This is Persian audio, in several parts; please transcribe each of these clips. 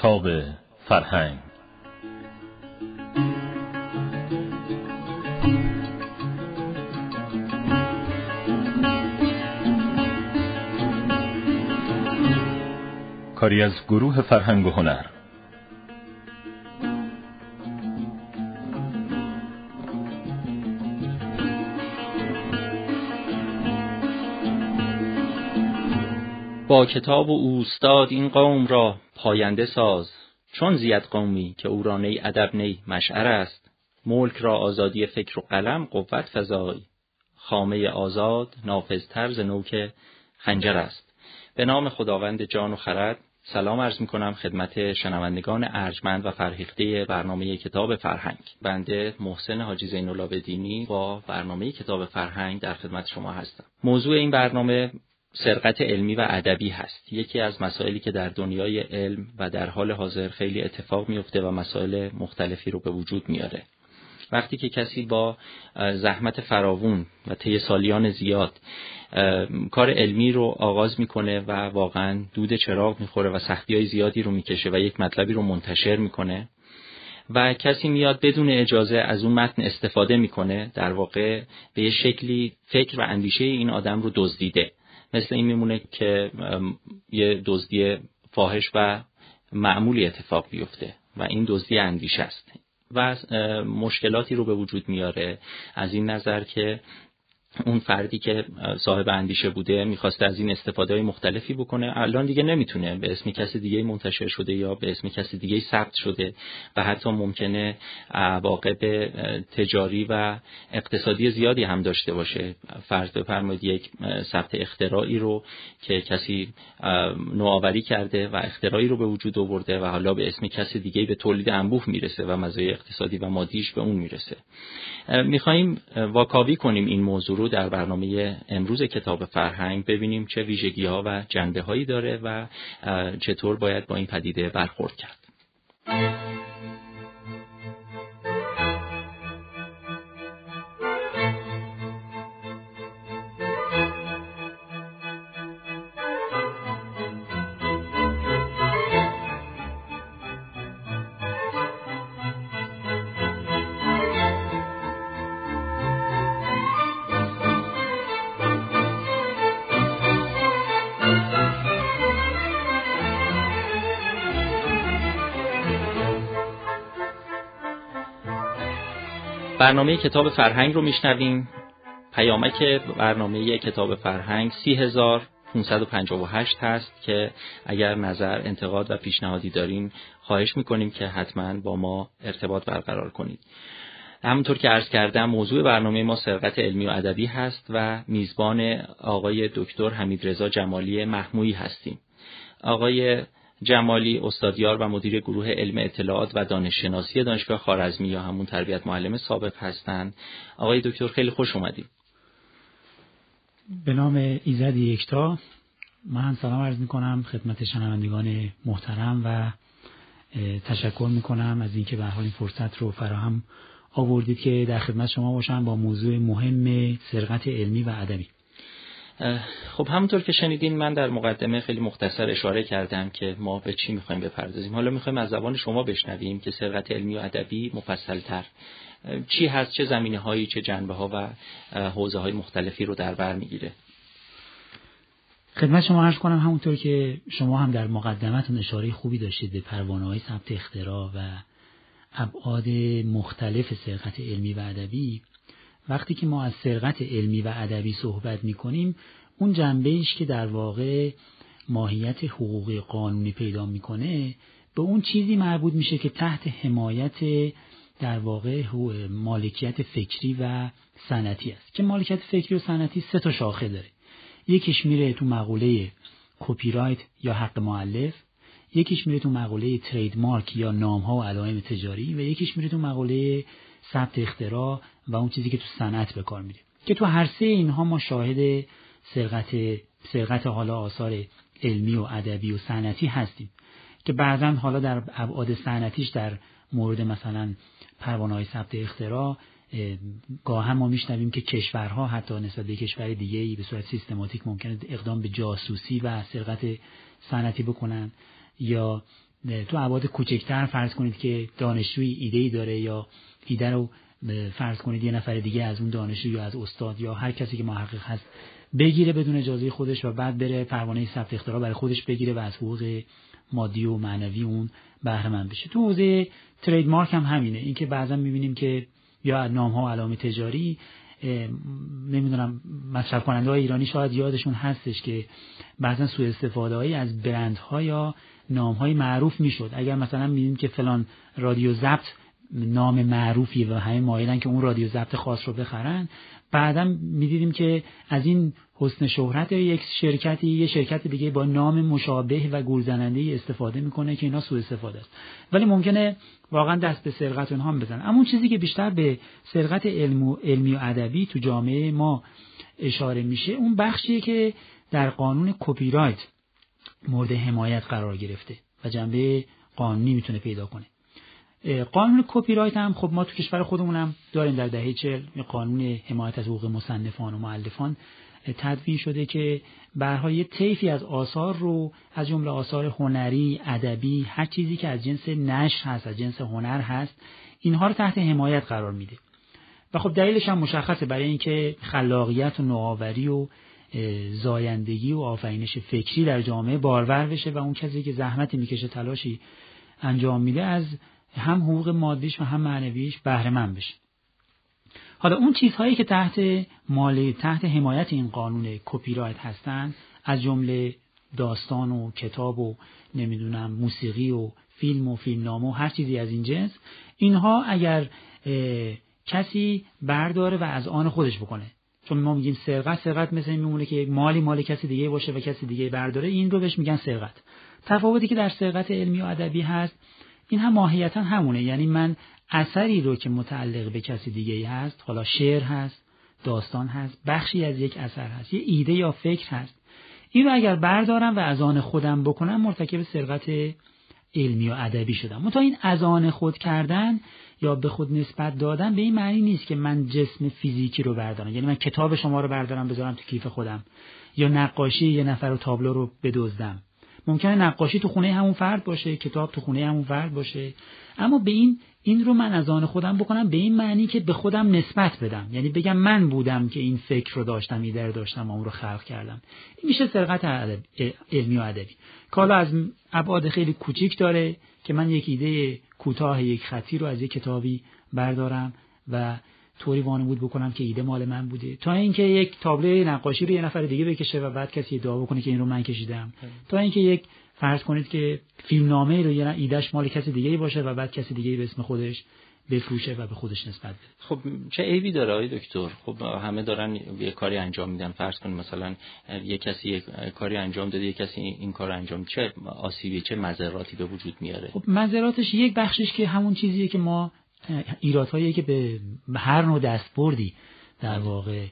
کتاب فرهنگ. کاری از گروه فرهنگ و هنر. با کتاب و اوستاد این قوم را پاینده ساز، چون زید قومی که او را نی ادب نی مشعر است. ملک را آزادی فکر و قلم قوت فزای، خامه آزاد نافذتر ز نوک خنجر است. به نام خداوند جان و خرد سلام عرض می کنم خدمت شنوندگان ارجمند و فرهیخته برنامه کتاب فرهنگ. بنده محسن حاجی زین‌العابدینی با برنامه کتاب فرهنگ در خدمت شما هستم. موضوع این برنامه سرقت علمی و ادبی هست. یکی از مسائلی که در دنیای علم و در حال حاضر خیلی اتفاق میفته و مسائل مختلفی رو به وجود میاره. وقتی که کسی با زحمت فراوون و طی سالیان زیاد کار علمی رو آغاز میکنه و واقعا دود چراغ میخوره و سختی‌های زیادی رو میکشه و یک مطلبی رو منتشر میکنه و کسی میاد بدون اجازه از اون متن استفاده میکنه، در واقع به یه شکلی فکر و اندیشه این آدم رو دزدیده. مثل این میمونه که یه دزدی فاحش و معمولی اتفاق بیفته و این دزدی اندیشه است و مشکلاتی رو به وجود میاره از این نظر که اون فردی که صاحب اندیشه بوده میخواسته از این استفاده مختلفی بکنه، الان دیگه نمیتونه، به اسم کسی دیگه منتشر شده یا به اسم کسی دیگه ثبت شده و حتی ممکنه عواقب تجاری و اقتصادی زیادی هم داشته باشه. فرض بفرمایید یک ثبت اختراعی رو که کسی نوآوری کرده و اختراعی رو به وجود آورده و حالا به اسم کسی دیگه به تولید انبوه میرسه و مزایای اقتصادی و مادیش به اون میرسه. میخوایم واکاوی کنیم این موضوع رو در برنامه امروز کتاب فرهنگ، ببینیم چه ویژگی‌ها و جنبه‌هایی داره و چطور باید با این پدیده برخورد کرد. برنامه کتاب فرهنگ رو میشنویم. پیامک برنامه کتاب فرهنگ 30558 هست که اگر نظر، انتقاد و پیشنهادی دارین خواهش میکنیم که حتما با ما ارتباط برقرار کنید. همونطور که عرض کردم موضوع برنامه ما سرقت علمی و ادبی هست و میزبان آقای دکتر حمیدرضا جمالی محمویی هستیم. آقای جمالی استادیار و مدیر گروه علم اطلاعات و دانششناسی دانشگاه خوارزمی یا همون تربیت معلم سابق هستند. آقای دکتر خیلی خوش اومدید. به نام ایزد یکتا من سلام عرض میکنم خدمت شنوندگان محترم و تشکر میکنم از اینکه به هر حال این فرصت رو فراهم آوردید که در خدمت شما باشم با موضوع مهم سرقت علمی و ادبی. خب همونطور که شنیدین من در مقدمه خیلی مختصر اشاره کردم که ما به چی میخوایم بپردازیم. حالا میخوایم از زبان شما بشنویم که سرقت علمی و ادبی مفصل‌تر چی هست، چه زمینه‌هایی، چه جنبه‌ها و حوزه‌های مختلفی رو در بر میگیره. خدمت شما عرض کنم همونطور که شما هم در مقدمتون اشاره خوبی داشتید به پروانه‌های ثبت اختراع و ابعاد مختلف سرقت علمی و ادبی. وقتی که ما از سرقت علمی و ادبی صحبت می‌کنیم، اون جنبه‌ایش که در واقع ماهیت حقوقی قانونی پیدا می‌کنه به اون چیزی مربوط میشه که تحت حمایت در واقع مالکیت فکری و صنعتی است که مالکیت فکری و صنعتی 3 تا شاخه داره. یکیش میره تو مقوله کپی رایت یا حق مؤلف، یکیش میره تو مقوله ترید مارک یا نام‌ها و علائم تجاری و یکیش میره تو مقوله ثبت اختراع و اون چیزی که تو صنعت به کار میره، که تو هر سه اینها ما شاهد سرقت حالا آثار علمی و ادبی و صنعتی هستیم که بعضا حالا در ابعاد صنعتیش در مورد مثلا پروانه‌های ثبت اختراع گاهی ما میشنویم که کشورها حتی نسبت به کشور دیگه‌ای به صورت سیستماتیک ممکنه اقدام به جاسوسی و سرقت صنعتی بکنن، یا تو ابعاد کوچکتر فرض کنید که دانشجوی ایده‌ای داره یا ایده رو فرض کنید یه نفر دیگه از اون دانشجو یا از استاد یا هر کسی که محقق هست بگیره بدون اجازه خودش و بعد بره پروانه ثبت اختراع برای خودش بگیره و از حقوق مادی و معنوی اون بهره مند بشه. تو حوزه ترید مارک هم همینه، اینکه بعضا می‌بینیم که یا نام‌ها و علائم تجاری نمیدونم مصرف کننده‌های ایرانی شاید یادشون هستش که بعضا سوء استفاده‌ای از برندها یا نام‌های معروف میشد. اگر مثلا می‌بینیم که فلان رادیو ضبط نام معروفی و همه مایلن که اون رادیو ضبط خاص رو بخرن، بعداً می‌دیدیم که از این حسن شهرت یک شرکتی یه شرکت دیگه با نام مشابه و گولزننده استفاده میکنه که اینا سوء استفاده است. ولی ممکنه واقعا دست به سرقت اونها هم بزنن. اما اون چیزی که بیشتر به سرقت علمی و ادبی تو جامعه ما اشاره میشه اون بخشیه که در قانون کپی رایت مورد حمایت قرار گرفته و جنبه قانونی میتونه پیدا کنه. قانون کپی رایت هم خب ما تو کشور خودمون هم داریم، در دهه 40 قانون حمایت از حقوق مصنفان و مؤلفان تدوین شده که برای طیفی از آثار رو از جمله آثار هنری، ادبی، هر چیزی که از جنس نشر هست، از جنس هنر هست، اینها رو تحت حمایت قرار میده. و خب دلیلش هم مشخصه، برای اینکه خلاقیت و نوآوری و زایندگی و آفرینش فکری در جامعه بارور بشه و اون کسی که زحمتی میکشه، تلاشی انجام میده، از هم حقوق مادیش و هم معنویش بهره مند بشه. حالا اون چیزهایی که تحت حمایت این قانون کپی رایت هستن، از جمله داستان و کتاب و نمیدونم موسیقی و فیلم و فیلمنامه و هر چیزی از این جنس، اینها اگر کسی برداره و از آن خودش بکنه، چون ما میگیم سرقت مثل این میمونه که یک مال کسی دیگه باشه و کسی دیگه برداره، این رو بهش میگن سرقت. تفاوتی که در سرقت علمی و ادبی هست این هم ماهیتا همونه، یعنی من اثری رو که متعلق به کسی دیگه هست، حالا شعر هست، داستان هست، بخشی از یک اثر هست، یه ایده یا فکر هست، این رو اگر بردارم و از آن خودم بکنم مرتکب سرقت علمی و ادبی شدم. منتها این از آن خود کردن یا به خود نسبت دادن به این معنی نیست که من جسم فیزیکی رو بردارم، یعنی من کتاب شما رو بردارم بذارم تو کیف خودم یا نقاشی یه نفر و تابلو رو بدزدم. ممکنه نقاشی تو خونه همون فرد باشه، کتاب تو خونه همون فرد باشه، اما به این رو من از آن خودم بکنم به این معنی که به خودم نسبت بدم، یعنی بگم من بودم که این فکر رو داشتم، ایده رو داشتم، اون رو خلق کردم. این میشه سرقت علمی و ادبی که حالا از ابعاد خیلی کوچیک داره که من یک ایده کوتاه یک خطی رو از یک کتابی بردارم و طوری وانمود بکنم که ایده مال من بوده، تا اینکه یک تابلو نقاشی رو یه نفر دیگه بکشه و بعد کسی ادعا بکنه که این رو من کشیدم، تا اینکه یک فرض کنید که فیلمنامه رو یه ایدهش مال کسی دیگه باشه و بعد کسی دیگه به اسم خودش بفروشه و به خودش نسبت بده. خب چه عیبی داره آقای دکتر؟ خب همه دارن یه کاری انجام میدن، فرض کنید مثلا یک کسی یک کاری انجام داده، یک کسی این کار انجام، چه آسیبی چه مضراتی به وجود میاره؟ خب مضراتش یک بخشش که همون چیزیه که ما ایرادهایی که به هر نوع دستبردی در واقع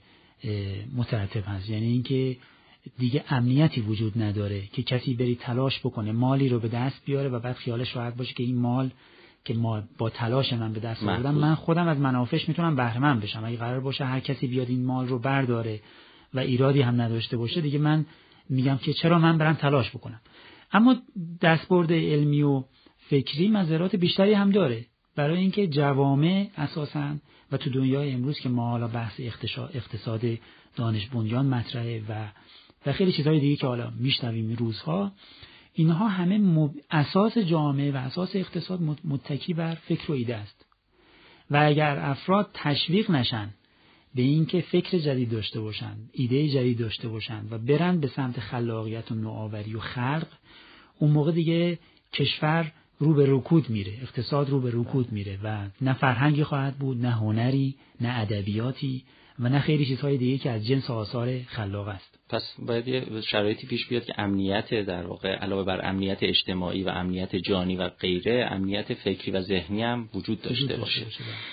مترتب هست، یعنی اینکه دیگه امنیتی وجود نداره که کسی بری تلاش بکنه مالی رو به دست بیاره و بعد خیالش راحت باشه که این مال که ما با تلاش من به دست آوردم من خودم از منافعش میتونم بهره مند بشم. اگه قرار باشه هر کسی بیاد این مال رو برداره و ایرادی هم نداشته باشه، دیگه من میگم که چرا من برم تلاش بکنم. اما دستبرد علمی و فکری مضرات بیشتری هم داره، برای اینکه جوامع اساساً و تو دنیای امروز که ما حالا بحث اقتصاد دانش بنیان مطرحه و خیلی چیزهای دیگه که حالا میشنویم این روزها، اینها همه اساس جامعه و اساس اقتصاد متکی بر فکر و ایده است و اگر افراد تشویق نشن به اینکه فکر جدید داشته باشن، ایده جدید داشته باشن و برن به سمت خلاقیت و نوآوری و خلق، اون موقع دیگه کشور رو به رکود میره، اقتصاد رو به رکود میره و نه فرهنگی خواهد بود، نه هنری، نه ادبیاتی و نه خیلی چیزهای دیگه که از جنس آثار خلاق است. پس باید یه شرایطی پیش بیاد که امنیت در واقع علاوه بر امنیت اجتماعی و امنیت جانی و غیره، امنیت فکری و ذهنی هم وجود داشته باشه.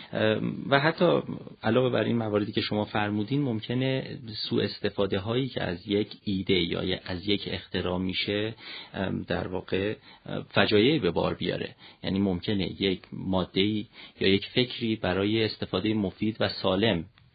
و حتی علاوه بر این مواردی که شما فرمودین، ممکنه سوء استفاده هایی که از یک ایده یا از یک اختراع میشه در واقع فجایعی به بار بیاره. یعنی ممکنه یک ماده‌ای یا یک فکری برای استفاده مفید و سالم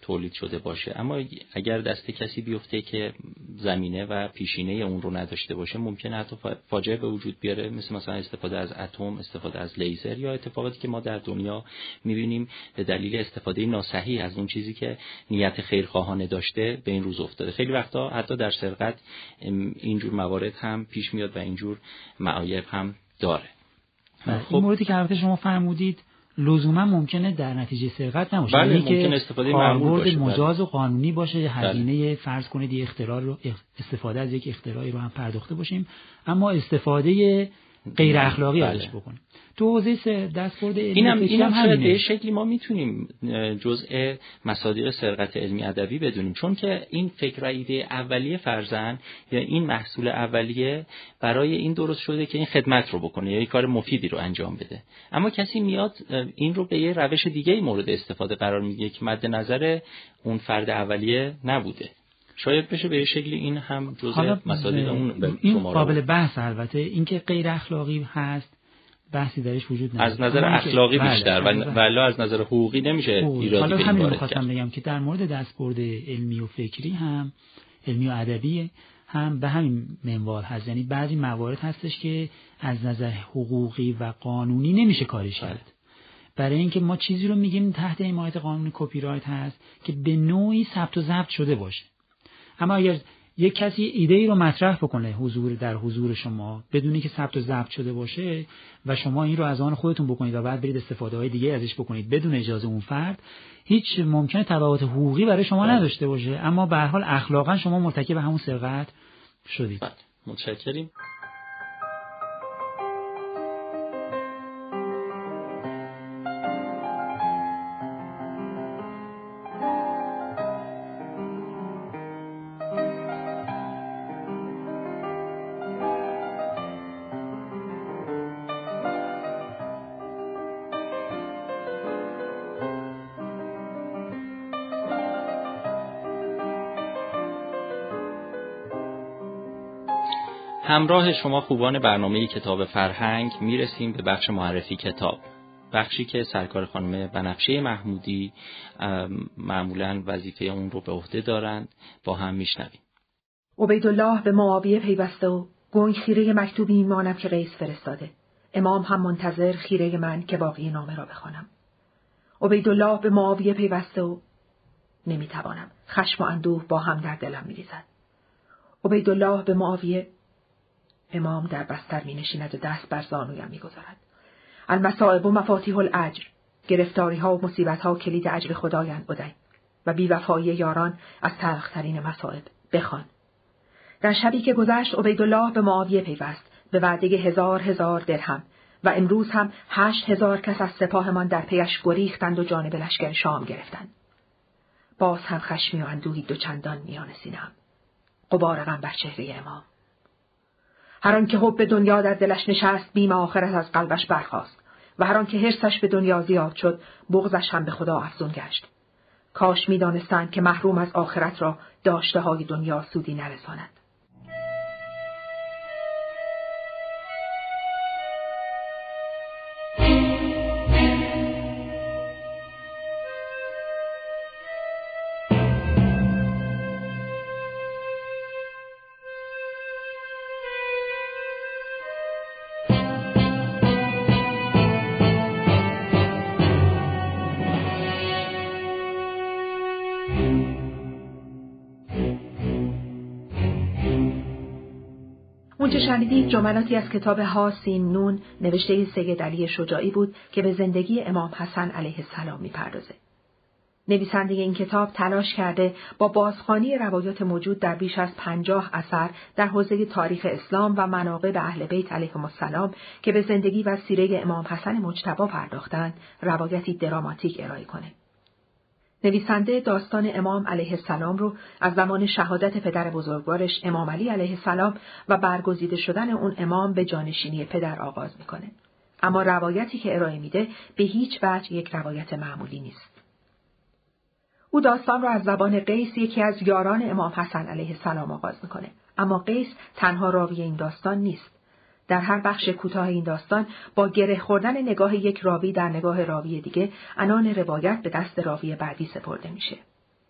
تولید شده باشه. اما اگر دست کسی بیفته که زمینه و پیشینه اون رو نداشته باشه، ممکنه حتی فاجعه به وجود بیاره، مثلا استفاده از اتم، استفاده از لیزر، یا اتفاقاتی که ما در دنیا می‌بینیم به دلیل استفاده ناصحیح از اون چیزی که نیت خیرخواهانه داشته به این روز افتاده. خیلی وقتا حتی در سرقت اینجور موارد هم پیش میاد و اینجور معایب هم داره. این موردی که البته شما فرمودید لزوما ممکنه در نتیجه سرقت نباشه، بله، ممکنه استفاده معمول باشه، مجاز و قانونی باشه، هزینه فرض کنید یک اختراع رو، استفاده از یک اختراعی رو هم پرداخته باشیم، اما استفاده غیر اخلاقی ازش بکنیم. تو حوزه دستبرد علمی اینم شاید به شکلی ما میتونیم جزء مصادیق سرقت علمی ادبی بدونیم، چون که این فکر و ایده اولیه فرضاً یا این محصول اولیه برای این درست شده که این خدمت رو بکنه یا یک کار مفیدی رو انجام بده، اما کسی میاد این رو به یه روش دیگه مورد استفاده قرار میده که مد نظر اون فرد اولیه نبوده. شاید بشه به شکلی این هم جزء مصادیق اون این قابل بحث. البته اینکه غیر اخلاقی هست بحثی درش وجود نداره از نظر اخلاقی بیشتر، ولی از نظر حقوقی نمیشه ایرادی به این وارد کرد. همین می‌خواستم بگم که در مورد دستبرد علمی و فکری هم، علمی و ادبی هم به همین منوال هست. یعنی بعضی موارد هستش که از نظر حقوقی و قانونی نمیشه کارش کرد، برای اینکه ما چیزی رو میگیم تحت حمایت قانون کپی رایت هست که به نوعی ثبت و ضبط شده باشه. اما اگر یک کسی ایده ای رو مطرح بکنه در حضور شما بدونی که ثبت و ضبط شده باشه و شما این رو از آن خودتون بکنید و بعد برید استفاده های دیگه ازش بکنید بدون اجازه اون فرد، هیچ ممکنه تبعات حقوقی برای شما نداشته باشه، اما به هر حال اخلاقا شما مرتکب همون سرقت شدید. متشکریم. همراه شما خوبان برنامه کتاب فرهنگ میرسیم به بخش معرفی کتاب، بخشی که سرکار خانم بنفشه محمودی معمولاً وظیفه اون رو به عهده دارند. با هم میشنویم. عبیدالله به معاویه پیوسته و گنگ خیره مکتوبی میمانم که قیس فرستاده. امام هم منتظر خیره من که باقی نامه را بخوانم. عبیدالله به معاویه پیوسته و نمیتوانم. خشم و اندوه با هم در دلم میریزد. عبیدالله به معاویه. امام در بستر می نشیند و دست بر زانویم می گذارد. المصائب و مفاتیح الاجر، گرفتاری ها و مصیبت ها کلید اجر خدایند بدهی و بی‌وفایی یاران از تلخ‌ترین مصائب. بخوان. در شبی که گذشت عبیدالله به معاویه پیوست به وعده 1000 درهم و امروز هم 8000 کس از سپاهمان در پیش گریختند و جانب لشکر شام گرفتند. باز هم خشمی و اندوهی دوچندان میان سینه‌ام. غبار غم بر چهره امام. هر آن که حب دنیا در دلش نشست بیم آخرت از قلبش برخاست و هر آن که حرصش به دنیا زیاد شد بغضش هم به خدا افزون گشت. کاش می‌دانستند که محروم از آخرت را داشته های دنیا سودی نرساند. اونچه شنیدید جملاتی از کتاب ها سین نون نوشته سید علی شجاعی بود که به زندگی امام حسن علیه السلام می‌پردازه. نویسنده این کتاب تلاش کرده با بازخوانی روایات موجود در بیش از 50 اثر در حوزه تاریخ اسلام و مناقب اهل بیت علیهم السلام که به زندگی و سیره امام حسن مجتبی پرداختند، روایتی دراماتیک ارائه کنه. نویسنده داستان امام علیه السلام رو از زمان شهادت پدر بزرگوارش امام علی علیه السلام و برگزیده شدن اون امام به جانشینی پدر آغاز میکنه. اما روایتی که ارائه میده به هیچ وجه یک روایت معمولی نیست. او داستان رو از زبان قیس، یکی از یاران امام حسن علیه السلام آغاز میکنه. اما قیس تنها راوی این داستان نیست. در هر بخش کوتاه این داستان با گره خوردن نگاه یک راوی در نگاه راوی دیگه عنان روایت به دست راوی بعدی سپرده میشه.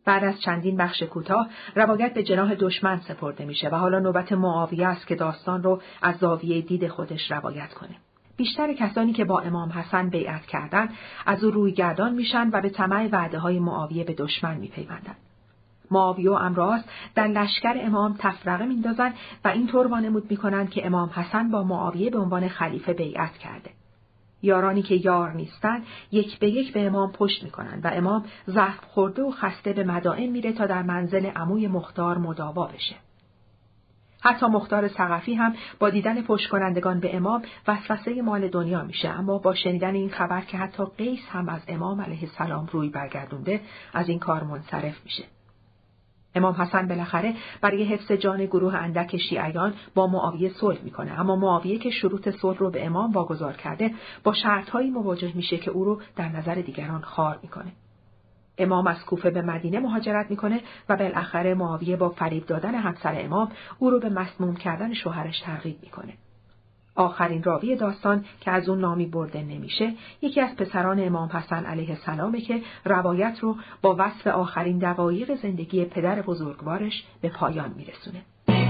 بعد از چندین بخش کوتاه روایت به جناح دشمن سپرده میشه و حالا نوبت معاویه است که داستان رو از زاویه دید خودش روایت کنه. بیشتر کسانی که با امام حسن بیعت کردند از او رویگردان میشن و به طمع وعده‌های معاویه به دشمن میپیوندند. معاویه و عمرو در لشکر امام تفرقه میندازن و اینطور وانمود میکنند که امام حسن با معاویه به عنوان خلیفه بیعت کرده. یارانی که یار نیستن یک به یک به امام پشت میکنن و امام زخم خورده و خسته به مدائن میره تا در منزل عموی مختار مداوا بشه. حتی مختار ثقفی هم با دیدن پشت کنندگان به امام وسوسه مال دنیا میشه، اما با شنیدن این خبر که حتی قیس هم از امام علیه السلام روی برگردونده از این کار منصرف میشه. امام حسن بالاخره برای حفظ جان گروه اندک شیعیان با معاویه صلح میکنه، اما معاویه که شروط صلح رو به امام واگذار کرده با شرط‌هایی مواجه میشه که او رو در نظر دیگران خوار میکنه. امام از کوفه به مدینه مهاجرت میکنه و بالاخره معاویه با فریب دادن همسر امام او رو به مسموم کردن شوهرش ترغیب میکنه. آخرین راوی داستان که از اون نامی برده نمیشه یکی از پسران امام حسن علیه السلامه که روایت رو با وصف آخرین دقایق زندگی پدر بزرگوارش به پایان میرسونه.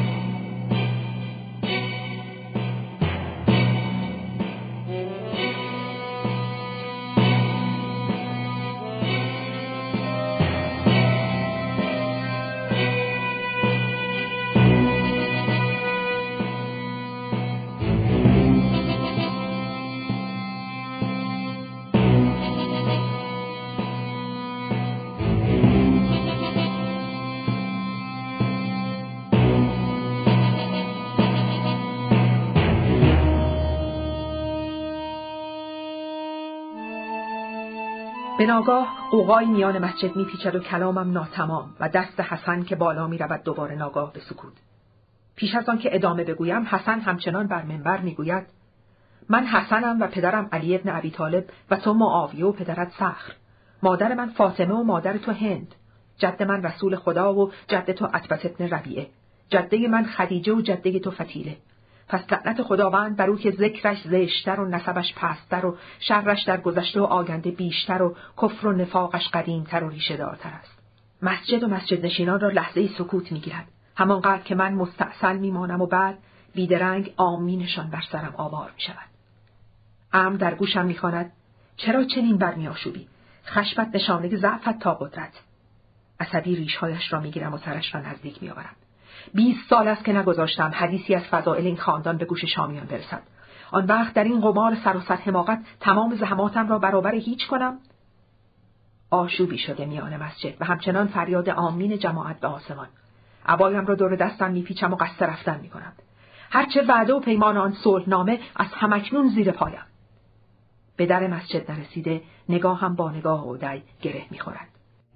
به ناگاه قوقای میان مسجد میپیچد و کلامم ناتمام و دست حسن که بالا میرود دوباره ناگاه به سکوت. پیش از آن که ادامه بگویم حسن همچنان بر منبر میگوید: من حسنم و پدرم علی ابن ابی طالب و تو معاویه و پدرت صخر. مادر من فاطمه و مادر تو هند. جد من رسول خدا و جد تو عتبة ابن ربیعه. جده من خدیجه و جده تو فتیله. پس لعنت خداوند بر او که ذکرش زشتر و نسبش پستر و شرش در گذشته و آینده بیشتر و کفر و نفاقش قدیمتر و ریشه دارتر است. مسجد و مسجد نشینان را لحظه‌ای سکوت می‌گیرد، همانقدر که من مستعسل میمانم و بعد بیدرنگ آمینشان بر سرم آوار می‌شود. عمرو در گوشم می‌خواند: چرا چنین برمی‌آشوبی؟ خشمت نشانه ضعفت تا قدرت. عصبی ریش‌هایش را می‌گیرم و سرش را نزدیک می‌آورم. 20 سال است که نگذاشتم حدیثی از فضائل این خاندان به گوش شامیان برسد. آن وقت در این قمار سر و سر حماقت تمام زحماتم را برابر هیچ کنم؟ آشوبی شده میان مسجد و همچنان فریاد آمین جماعت به آسمان. عبایم را دور دستم میپیچم و قصد رفتن میکنم. هرچه وعده و پیمان آن صلحنامه از همکنون زیر پایم. به در مسجد نرسیده نگاهم با نگاه عدی گره میخورد.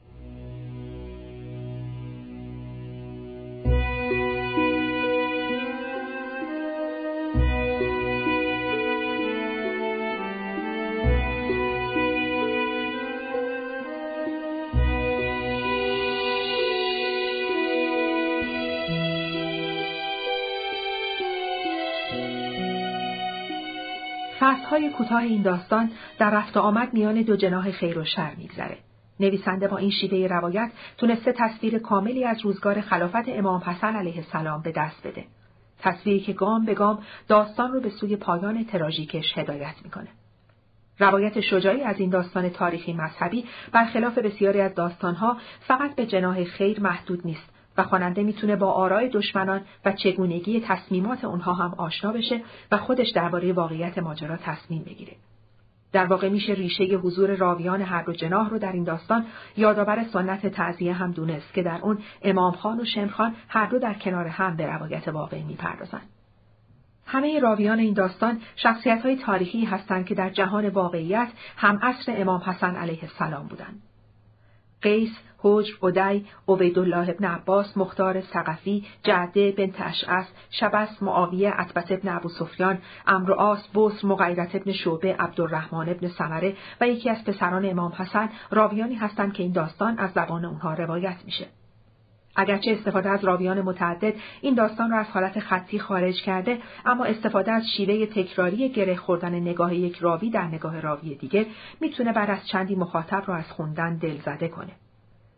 فصل‌های کوتاه این داستان در رفت و آمد میان دو جناح خیر و شر می‌گذره. نویسنده با این شیوه روایت تونسته تصویر کاملی از روزگار خلافت امام حسن علیه السلام به دست بده. تصویری که گام به گام داستان رو به سوی پایان تراژیکش هدایت می‌کنه. روایت شجاعی از این داستان تاریخی مذهبی برخلاف بسیاری از داستان‌ها فقط به جناح خیر محدود نیست و خواننده میتونه با آرای دشمنان و چگونگی تصمیمات اونها هم آشنا بشه و خودش درباره واقعیت ماجرا تصمیم بگیره. در واقع میشه ریشه حضور راویان هر دو جناح رو در این داستان یادآور سنت تعزیه هم دونست که در اون امام خان و شمر خان هر دو در کنار هم به روایت واقعی میپردازن. همه راویان این داستان شخصیت‌های تاریخی هستند که در جهان واقعیت هم عصر امام حسن علیه السلام بودند. قیس، حجر، عدی، عبیدالله ابن عباس، مختار ثقفی، جعده بنت اشعث، شبس، معاویه، عتبة ابن ابو سفیان، عمرو عاص، بصر، مغیرة ابن شعبه، عبدالرحمن ابن ثمره و یکی از پسران امام حسن راویانی هستند که این داستان از زبان اونها روایت میشه. اگرچه استفاده از راویان متعدد این داستان را از حالت خطی خارج کرده، اما استفاده از شیوه تکراری گره خوردن نگاه یک راوی در نگاه راوی دیگه میتونه بعد از چندی مخاطب را از خوندن دلزده کنه.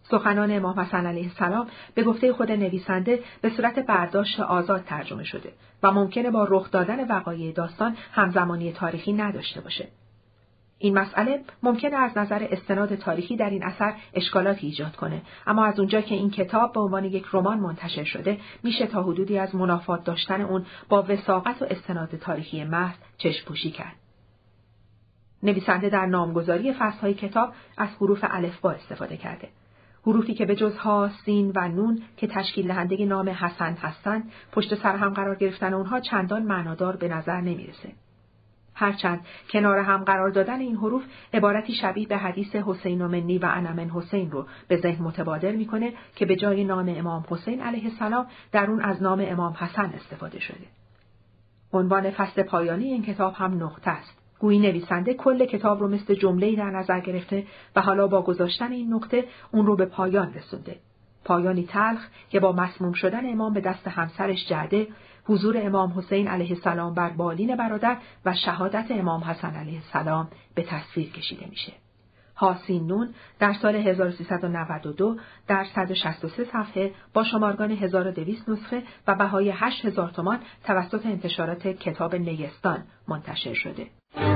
سخنان امام حسن علیه السلام به گفته خود نویسنده به صورت برداشت آزاد ترجمه شده و ممکنه با رخ دادن وقایع داستان همزمانی تاریخی نداشته باشه. این مسئله ممکنه از نظر استناد تاریخی در این اثر اشکالاتی ایجاد کنه، اما از اونجا که این کتاب به عنوان یک رمان منتشر شده، میشه تا حدودی از منافات داشتن اون با وثاقت و استناد تاریخی محض چشم‌پوشی کرد. نویسنده در نامگذاری فصل‌های کتاب از حروف الفبا استفاده کرده. حروفی که به جز ها، سین و نون که تشکیل دهنده نام حسن هستند، پشت سر هم قرار گرفتن اونها چندان معنادار به نظر نمیرسه. هرچند کنار هم قرار دادن این حروف عبارتی شبیه به حدیث حسین و منی و انا من حسین رو به ذهن متبادر میکنه که به جای نام امام حسین علیه السلام در اون از نام امام حسن استفاده شده. عنوان فصل پایانی این کتاب هم نقطه است. گویی نویسنده کل کتاب رو مثل جمله‌ای در نظر گرفته و حالا با گذاشتن این نقطه اون رو به پایان رسونده. پایانی تلخ که با مسموم شدن امام به دست همسرش جعده، حضور امام حسین علیه السلام بر بالین برادر و شهادت امام حسن علیه السلام به تصویر کشیده میشه. حاسین نون در سال 1392 در 163 صفحه با شمارگان 1200 نسخه و بهای 8000 تومان توسط انتشارات کتاب نیستان منتشر شده.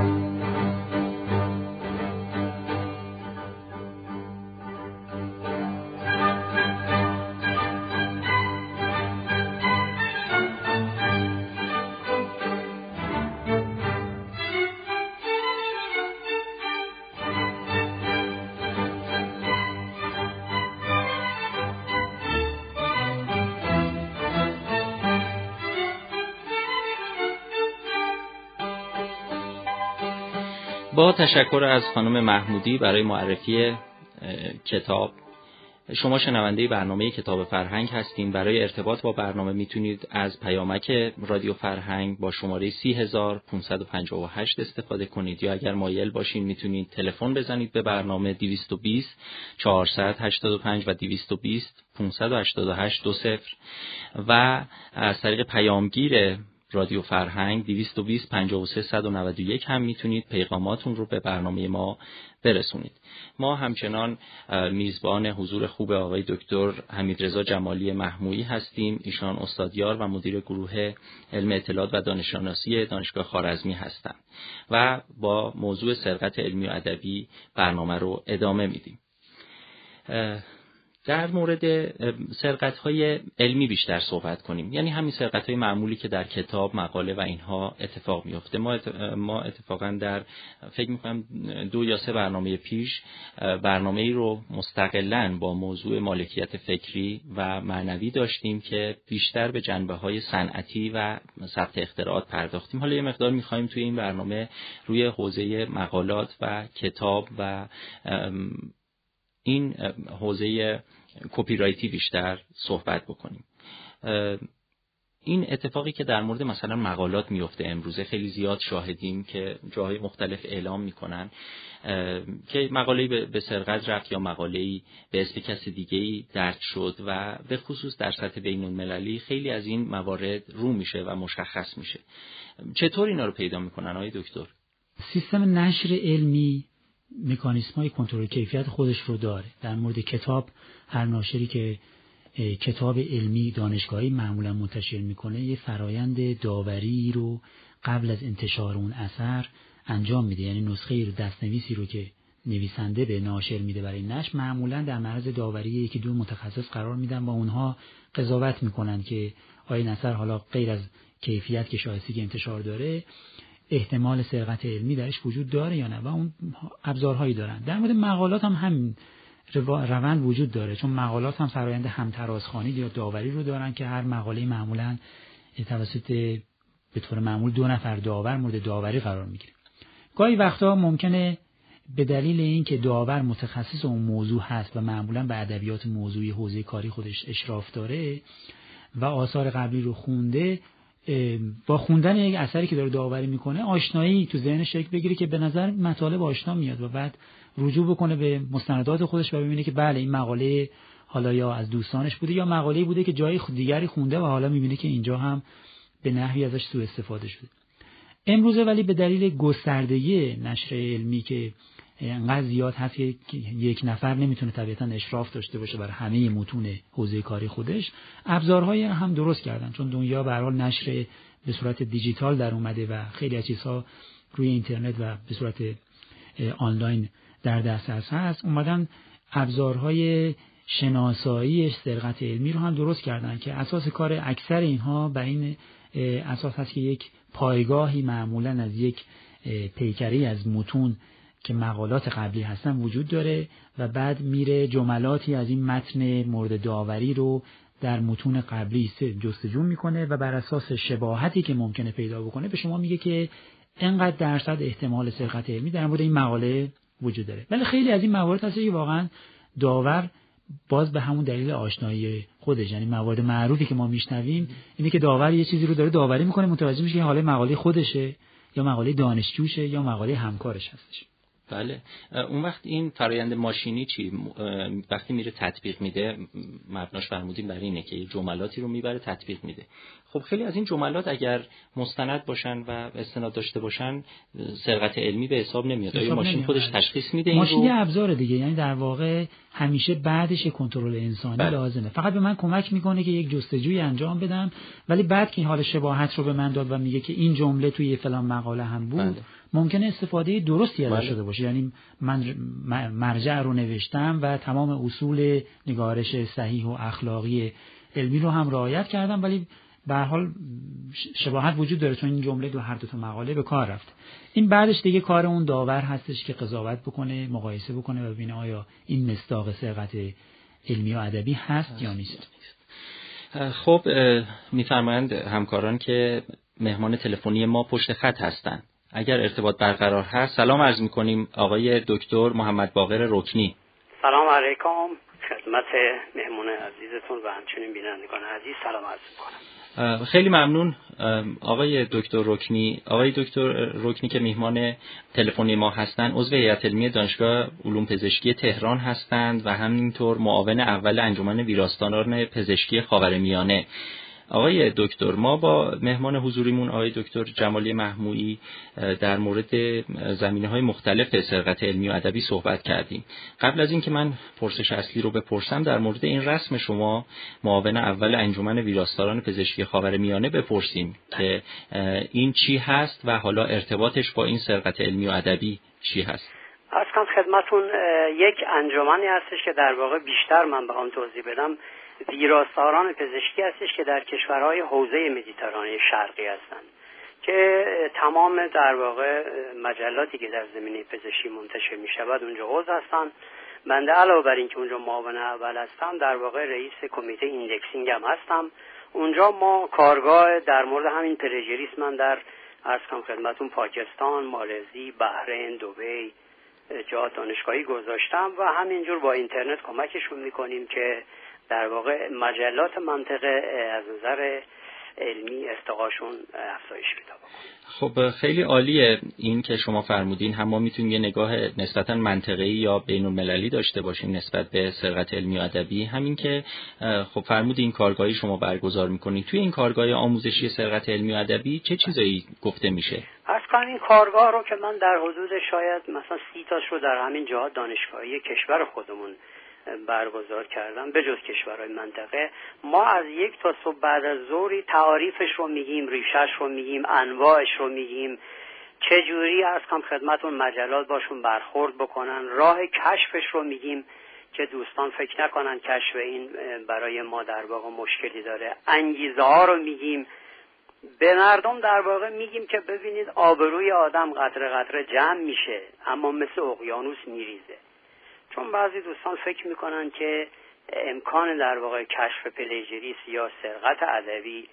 با تشکر از خانم محمودی برای معرفی کتاب. شما شنونده برنامه کتاب فرهنگ هستین. برای ارتباط با برنامه میتونید از پیامک رادیو فرهنگ با شماره 30558 استفاده کنید، یا اگر مایل باشین میتونید تلفن بزنید به برنامه 220 485 و 220 588 20 و از طریق پیامگیر رادیو فرهنگ 220 53 191 هم میتونید پیغاماتون رو به برنامه ما برسونید. ما همچنان میزبان حضور خوب آقای دکتر حمیدرضا جمالی محمویی هستیم. ایشان استادیار و مدیر گروه علم اطلاعات و دانش‌شناسی دانشگاه خوارزمی هستند و با موضوع سرقت علمی و ادبی برنامه رو ادامه میدیم. در مورد سرقت‌های علمی بیشتر صحبت کنیم، یعنی همین سرقت‌های معمولی که در کتاب، مقاله و اینها اتفاق میفته. ما اتفاقا در فکر می‌کنم 2 یا 3 برنامه پیش برنامه‌ای رو مستقلاً با موضوع مالکیت فکری و معنوی داشتیم که بیشتر به جنبه‌های صنعتی و ثبت اختراعات پرداختیم. حالا یه مقدار می‌خوایم توی این برنامه روی حوزه مقالات و کتاب و این حوزه کپی رایتی بیشتر صحبت بکنیم. این اتفاقی که در مورد مثلا مقالات میفته امروزه خیلی زیاد شاهدیم که جاهای مختلف اعلام میکنن که مقاله‌ای به سرقت رفت یا مقاله‌ای به اسم کس دیگه‌ای درج شد و به خصوص در سطح بین‌المللی خیلی از این موارد رو میشه و مشخص میشه. چطور اینا رو پیدا میکنن آقای دکتر؟ سیستم نشر علمی مکانیسم‌های کنترل کیفیت خودش رو داره. در مورد کتاب، هر ناشری که کتاب علمی دانشگاهی معمولا منتشر میکنه یه فرایند داوری رو قبل از انتشار اون اثر انجام میده. یعنی نسخه رو، دستنویسی رو که نویسنده به ناشر میده برای نشر، معمولا در معرض داوری 1-2 متخصص قرار میدن و اونها قضاوت میکنن که آیا این اثر حالا غیر از کیفیت که شایسته که انتشار داره احتمال سرقت علمی درش وجود داره یا نه، و اون ابزارهایی دارن. در مورد مقالات هم همین روند وجود داره، چون مقالات هم فرآیند همترازخوانی یا داوری رو دارن که هر مقاله معمولاً توسط به طور معمول 2 نفر داور مورد داوری قرار میگیره. گاهی وقتا ممکنه به دلیل اینکه داور متخصص اون موضوع هست و معمولاً به ادبیات موضوعی حوزه کاری خودش اشراف داره و آثار قبلی رو خونده، با خوندن یک اثری که داره داوری میکنه آشنایی تو ذهنش شکل بگیره که به نظر مطالب آشنا میاد و بعد رجوع بکنه به مستندات خودش و ببینه که بله این مقاله حالا یا از دوستانش بوده یا مقاله‌ای بوده که جای دیگری خونده و حالا میبینه که اینجا هم به نحوی ازش سوء استفاده شده. امروزه ولی به دلیل گستردگی نشر علمی که انقدر زیاد هست که یک نفر نمیتونه طبیعتاً اشراف داشته باشه بر همه متون حوزه کاری خودش. ابزارهای هم درست کردن، چون دنیا به هر حال نشر به صورت دیجیتال در اومده و خیلی از چیزها روی اینترنت و به صورت آنلاین در دسترس هست. اومدن ابزارهای شناسایی سرقت علمی رو هم درست کردن که اساس کار اکثر اینها بر این اساس هست که یک پایگاهی معمولاً از یک پیکری از متون که مقالات قبلی هستن وجود داره و بعد میره جملاتی از این متن مورد داوری رو در متون قبلی جستجو میکنه و بر اساس شباهتی که ممکنه پیدا بکنه به شما میگه که اینقدر درصد احتمال سرقت علمی در مورد این مقاله وجود داره. ولی خیلی از این موارد هست که واقعا داور باز به همون دلیل آشنایی خودش، یعنی موارد معروفی که ما میشنویم اینه که داور یه چیزی رو داره داوری میکنه، متوجه میشه که حالا مقاله خودشه یا مقاله دانشجوشه یا مقاله همکارش هستش. بله. اون وقت این فرایند ماشینی چی؟ وقتی میره تطبیق میده، مبناش فرمودیم برای اینه که جملاتی رو میبره تطبیق میده. خب خیلی از این جملات اگر مستند باشن و استناد داشته باشن سرقت علمی به حساب نمیاد. آیا ماشین خودش تشخیص میده این رو؟ ماشین یه ابزار دیگه، یعنی در واقع همیشه بعدش کنترل انسانی لازمه. فقط به من کمک میکنه که یک جستجوی انجام بدم، ولی بعد که این حال شباهت رو به من داد و میگه که این جمله توی فلان مقاله هم بود، ممکنه استفاده درستی ازش شده باشه. یعنی من مرجع رو نوشتم و تمام اصول نگارش صحیح و اخلاقی علمی رو هم رعایت کردم، ولی به هر حال شباهت وجود داره چون این جمله هر دو تا مقاله به کار رفت. این بعدش دیگه کار اون داور هستش که قضاوت بکنه، مقایسه بکنه و ببینه آیا این مصداق سرقت علمی و ادبی هست یا نیست. خب میفرمایند همکاران که مهمان تلفنی ما پشت خط هستند. اگر ارتباط برقرار هست سلام عرض می‌کنیم آقای دکتر محمد باقر رکنی. سلام علیکم خدمت مهمون عزیزتون و همچنین بینندگان عزیز سلام عرض می‌کنم. خیلی ممنون آقای دکتر رکنی. آقای دکتر رکنی که مهمان تلفنی ما هستند عضو هیئت علمی دانشگاه علوم پزشکی تهران هستند و همینطور معاون اول انجمن ویراستاران پزشکی خاورمیانه. آقای دکتر، ما با مهمان حضوریمون آقای دکتر جمالی محمویی در مورد زمینه‌های مختلف سرقت علمی و ادبی صحبت کردیم. قبل از اینکه من پرسش اصلی رو بپرسم در مورد این رسم شما معاون اول انجمن ویراستاران پزشکی خاورمیانه بپرسیم که این چی هست و حالا ارتباطش با این سرقت علمی و ادبی چی هست؟ عرض کنم خدمتون یک انجمنی هستش که در واقع بیشتر من بخوام توضیح بدم ویراستاران پزشکی هستش که در کشورهای حوزه مدیترانه شرقی هستند که تمام در واقع مجلاتی که در زمینه پزشکی منتشر می شود اونجا عضو هستند. بنده علاوه بر این که اونجا معاون اول هستم در واقع رئیس کمیته ایندکسینگ هم هستم. اونجا ما کارگاه در مورد همین پلژریسم من در عرض کنم خدمتون پاکستان، مالزی، بحرین، دبی جا دانشگاهی گذاشتم و همینجور با اینترنت کمکشون میکنیم که در واقع مجلات منطقه از نظر علمی ارتقاشون افزایش پیدا بکنه. خب خیلی عالیه این که شما فرمودین، هم ما میتونیم یه نگاه نسبتاً منطقه‌ای یا بین‌المللی داشته باشیم نسبت به سرقت علمی و ادبی. همین که خب فرمودین کارگاهی شما برگزار میکنید، توی این کارگاه آموزشی سرقت علمی و ادبی چه چیزایی گفته میشه؟ اصلا این کارگاه رو که من در حدود شاید مثلا 30 تاش رو در همین جهات دانشگاهی کشور خودمون برگزار کردم به جز کشورهای منطقه، ما از یک تا صبح بعد از ظهری تعاریفش رو میگیم، ریشش رو میگیم، انواعش رو میگیم، چه جوری از کم خدمتون مجلات باشون برخورد بکنن، راه کشفش رو میگیم که دوستان فکر نکنن کشف این برای ما در واقع مشکلی داره، انگیزه ها رو میگیم، به مردم در واقع میگیم که ببینید آبروی آدم قطره قطره جمع میشه اما مثل اقیانوس میریزه. چون بعضی دوستان فکر میکنن که امکان در واقع کشف پلژریسم یا سرقت ادبی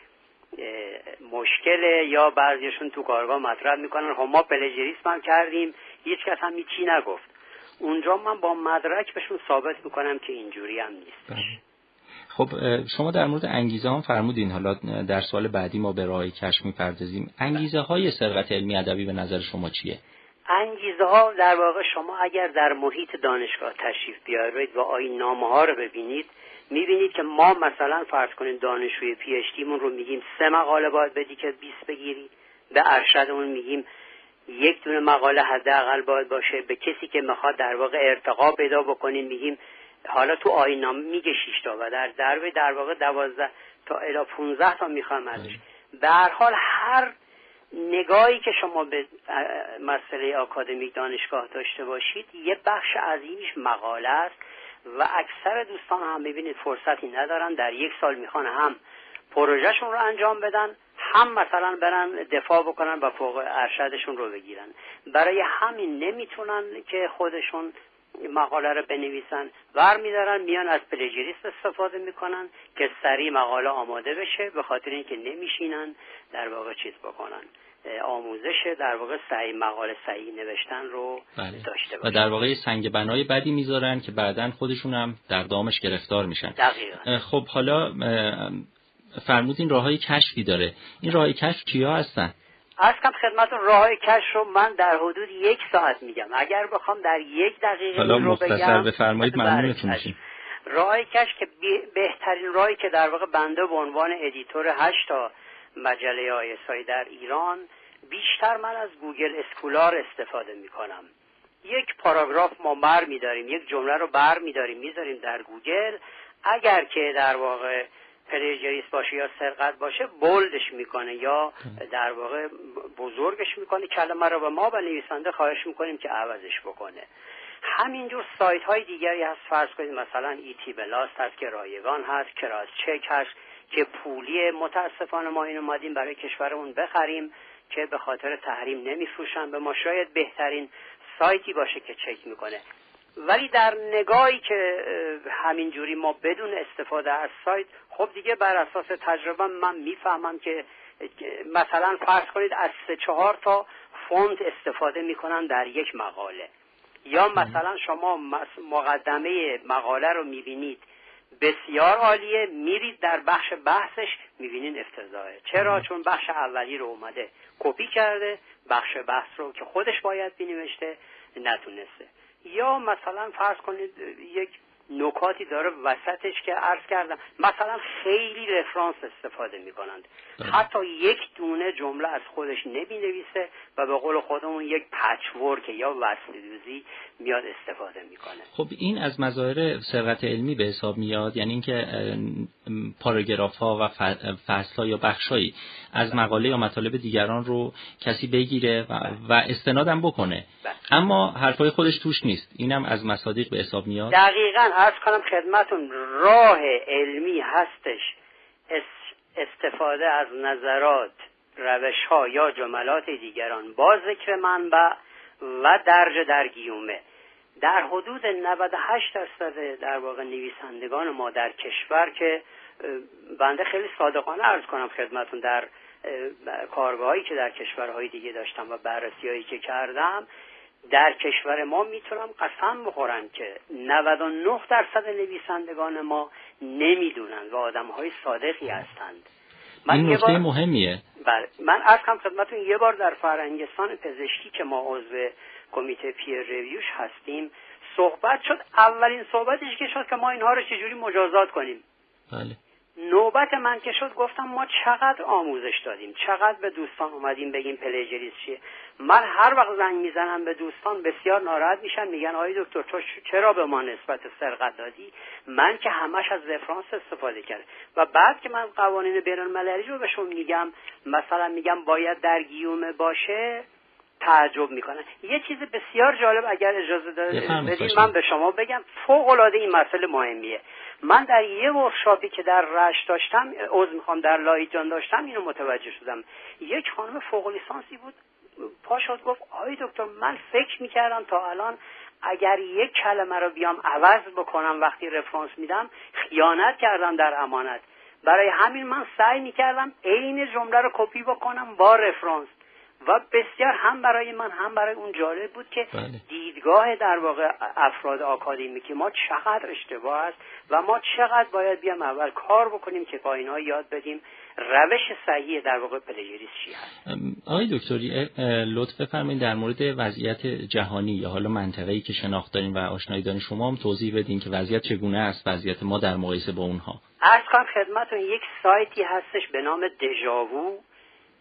مشکله، یا بعضیشون تو کارگاه مطرح میکنن خب ما پلژریسم هم کردیم هیچ کس هم هیچی نگفت. اونجا من با مدرک بهشون ثابت میکنم که اینجوری هم نیست. خب شما در مورد انگیزه هم فرمودین، حالا در سوال بعدی ما به راه کشف میپردازیم. انگیزه های سرقت علمی ادبی به نظر شما چیه؟ انگیزه ها در واقع شما اگر در محیط دانشگاه تشریف بیارید و آیین‌نامه ها رو ببینید میبینید که ما مثلا فرض کنید دانشجوی پی اچ دی مون رو میگیم 3 مقاله باید بدی که 20 بگیری، به ارشدمون میگیم یک دونه مقاله حداقل باید باشه. به کسی که میخواد در واقع ارتقا پیدا بکنیم میگیم حالا تو آیین‌نامه میگه 6 تا و در واقع 12 تا الی 15 تا میخوام ازش. به هر حال هر نگاهی که شما به مسئله آکادمیک دانشگاه داشته باشید یه بخش عظیمش مقاله است و اکثر دوستان هم ببینید فرصتی ندارن، در یک سال میخوان هم پروژهشون رو انجام بدن، هم مثلا برن دفاع بکنن و فوق ارشدشون رو بگیرن. برای همین نمیتونن که خودشون مقاله رو بنویسن، برمیدارن میان از پلیجریست استفاده میکنن که سریع مقاله آماده بشه، به خاطر اینکه نمیشینن در واقع چیز بکنن، آموزش در واقع صحیح مقاله صحیح نوشتن رو داشته باشن و در واقع سنگ بنای بدی میذارن که بعداً خودشون هم در دامش گرفتار میشن. دقیقاً. خب حالا فرمودین راههای کشفی داره، این راههای کشف کیا هستن؟ عرض کنم خدمتتون راههای کشف رو من در حدود 1 ساعت میگم، اگر بخوام در 1 دقیقه حالا رو بگم مختصر بفرمایید ممنونتون میشیم. راههای کشف که بهترین راهی که در واقع بنده به عنوان ادیتور 8 تا مجله آیسای در ایران بیشتر من از گوگل اسکولار استفاده میکنم. یک پاراگراف ما بر میداریم، یک جمله رو بر میداریم میذاریم در گوگل، اگر که در واقع پلیجریست باشه یا سرقت باشه بولدش میکنه یا در واقع بزرگش میکنه کلمه رو، و ما به نویسنده خواهش میکنیم که عوضش بکنه. همینجور سایت های دیگری هست، فرض کنید مثلا ایتی بلاست هست که رایگان هست، کراس چک هست که پولی، متاسفانه ما این اومدیم برای کشورمون بخریم که به خاطر تحریم نمیفروشن به ما، شاید بهترین سایتی باشه که چک میکنه. ولی در نگاهی که همینجوری ما بدون استفاده از سایت، خب دیگه بر اساس تجربه من میفهمم که مثلا فرض کنید از 3-4 تا فونت استفاده میکنن در یک مقاله، یا مثلا شما مقدمه مقاله رو میبینید بسیار عالیه، میرید در بخش بحثش میبینین افتضاحه. چرا؟ چون بخش اولی رو اومده کپی کرده، بخش بحث رو که خودش باید بنوشته نتونسته. یا مثلا فرض کنید یک نکاتی داره وسطش که عرض کردم مثلا خیلی رفرانس استفاده میکنند، حتی یک دونه جمله از خودش نمی‌نویسه و به قول خودمون یک پچ ورک یا وصل‌دوزی میاد استفاده میکنه. خب این از مظاهر سرقت علمی به حساب میاد، یعنی اینکه پاراگراف ها و فصل ها یا بخشایی از مقاله یا مطالب دیگران رو کسی بگیره و استنادم بکنه، اما حرفای خودش توش نیست، اینم از مصادیق به حساب میاد. دقیقاً عرض کنم خدمتون راه علمی هستش استفاده از نظرات، روش‌ها یا جملات دیگران با ذکر منبع و درج در گیومه. در حدود 98% در واقع نویسندگان ما در کشور که بنده خیلی صادقانه عرض کنم خدمتون در کارگاهایی که در کشورهای دیگه داشتم و بررسی‌هایی که کردم در کشور ما میتونم قسم بخورم که 99% نویسندگان ما نمیدونن و آدم‌های صادقی هستند. این نکته مهمیه. بله، من عرض کنم خدمتتون یه بار در فرهنگستان پزشکی که ما عضو کمیته پیر ریویوش هستیم صحبت شد، اولین صحبتش که شد که ما اینها رو چجوری مجازات کنیم. بله. نوبت من که شد گفتم ما چقدر آموزش دادیم، چقدر به دوستان اومدیم بگیم پلیجریست چیه. من هر وقت زنگ میزنم به دوستان بسیار ناراحت میشن، میگن آقای دکتر تو چرا به ما نسبت سرقت دادی؟ من که همش از رفرانس استفاده کردم. و بعد که من قوانین بین‌المللی رو بهشون میگم، مثلا میگم باید در گیومه باشه، تعجب میکنن. یه چیز بسیار جالب اگر اجازه بدید من به شما بگم، فوق العاده این مسئله مهمیه. من در یه ورکشاپی که در رشت داشتم، در لاهیجان داشتم، اینو متوجه شدم. یک خانم فوق لیسانسی بود، پا شد گفت آقای دکتر من فکر میکردم تا الان اگر یک کلمه رو بیام عوض بکنم وقتی رفرانس میدم خیانت کردم در امانت، برای همین من سعی میکردم عین جمله رو کپی بکنم با رفرانس. و بسیار هم برای من هم برای اون جالب بود که دیدگاه در واقع افراد آکادمیکی ما چقدر اشتباه است و ما چقدر باید بیام اول کار بکنیم که با اینها یاد بدیم روش صحیح در واقع پلیجریست چی هست. آقای دکتری لطف بفرمایید در مورد وضعیت جهانی یا حالا منطقه‌ای که شناخت دارین و آشنایی دارین شما هم توضیح بدین که وضعیت چگونه است، وضعیت ما در مقایسه با اونها. عرض کنم خدمتتون یک سایتی هستش به نام دژاوو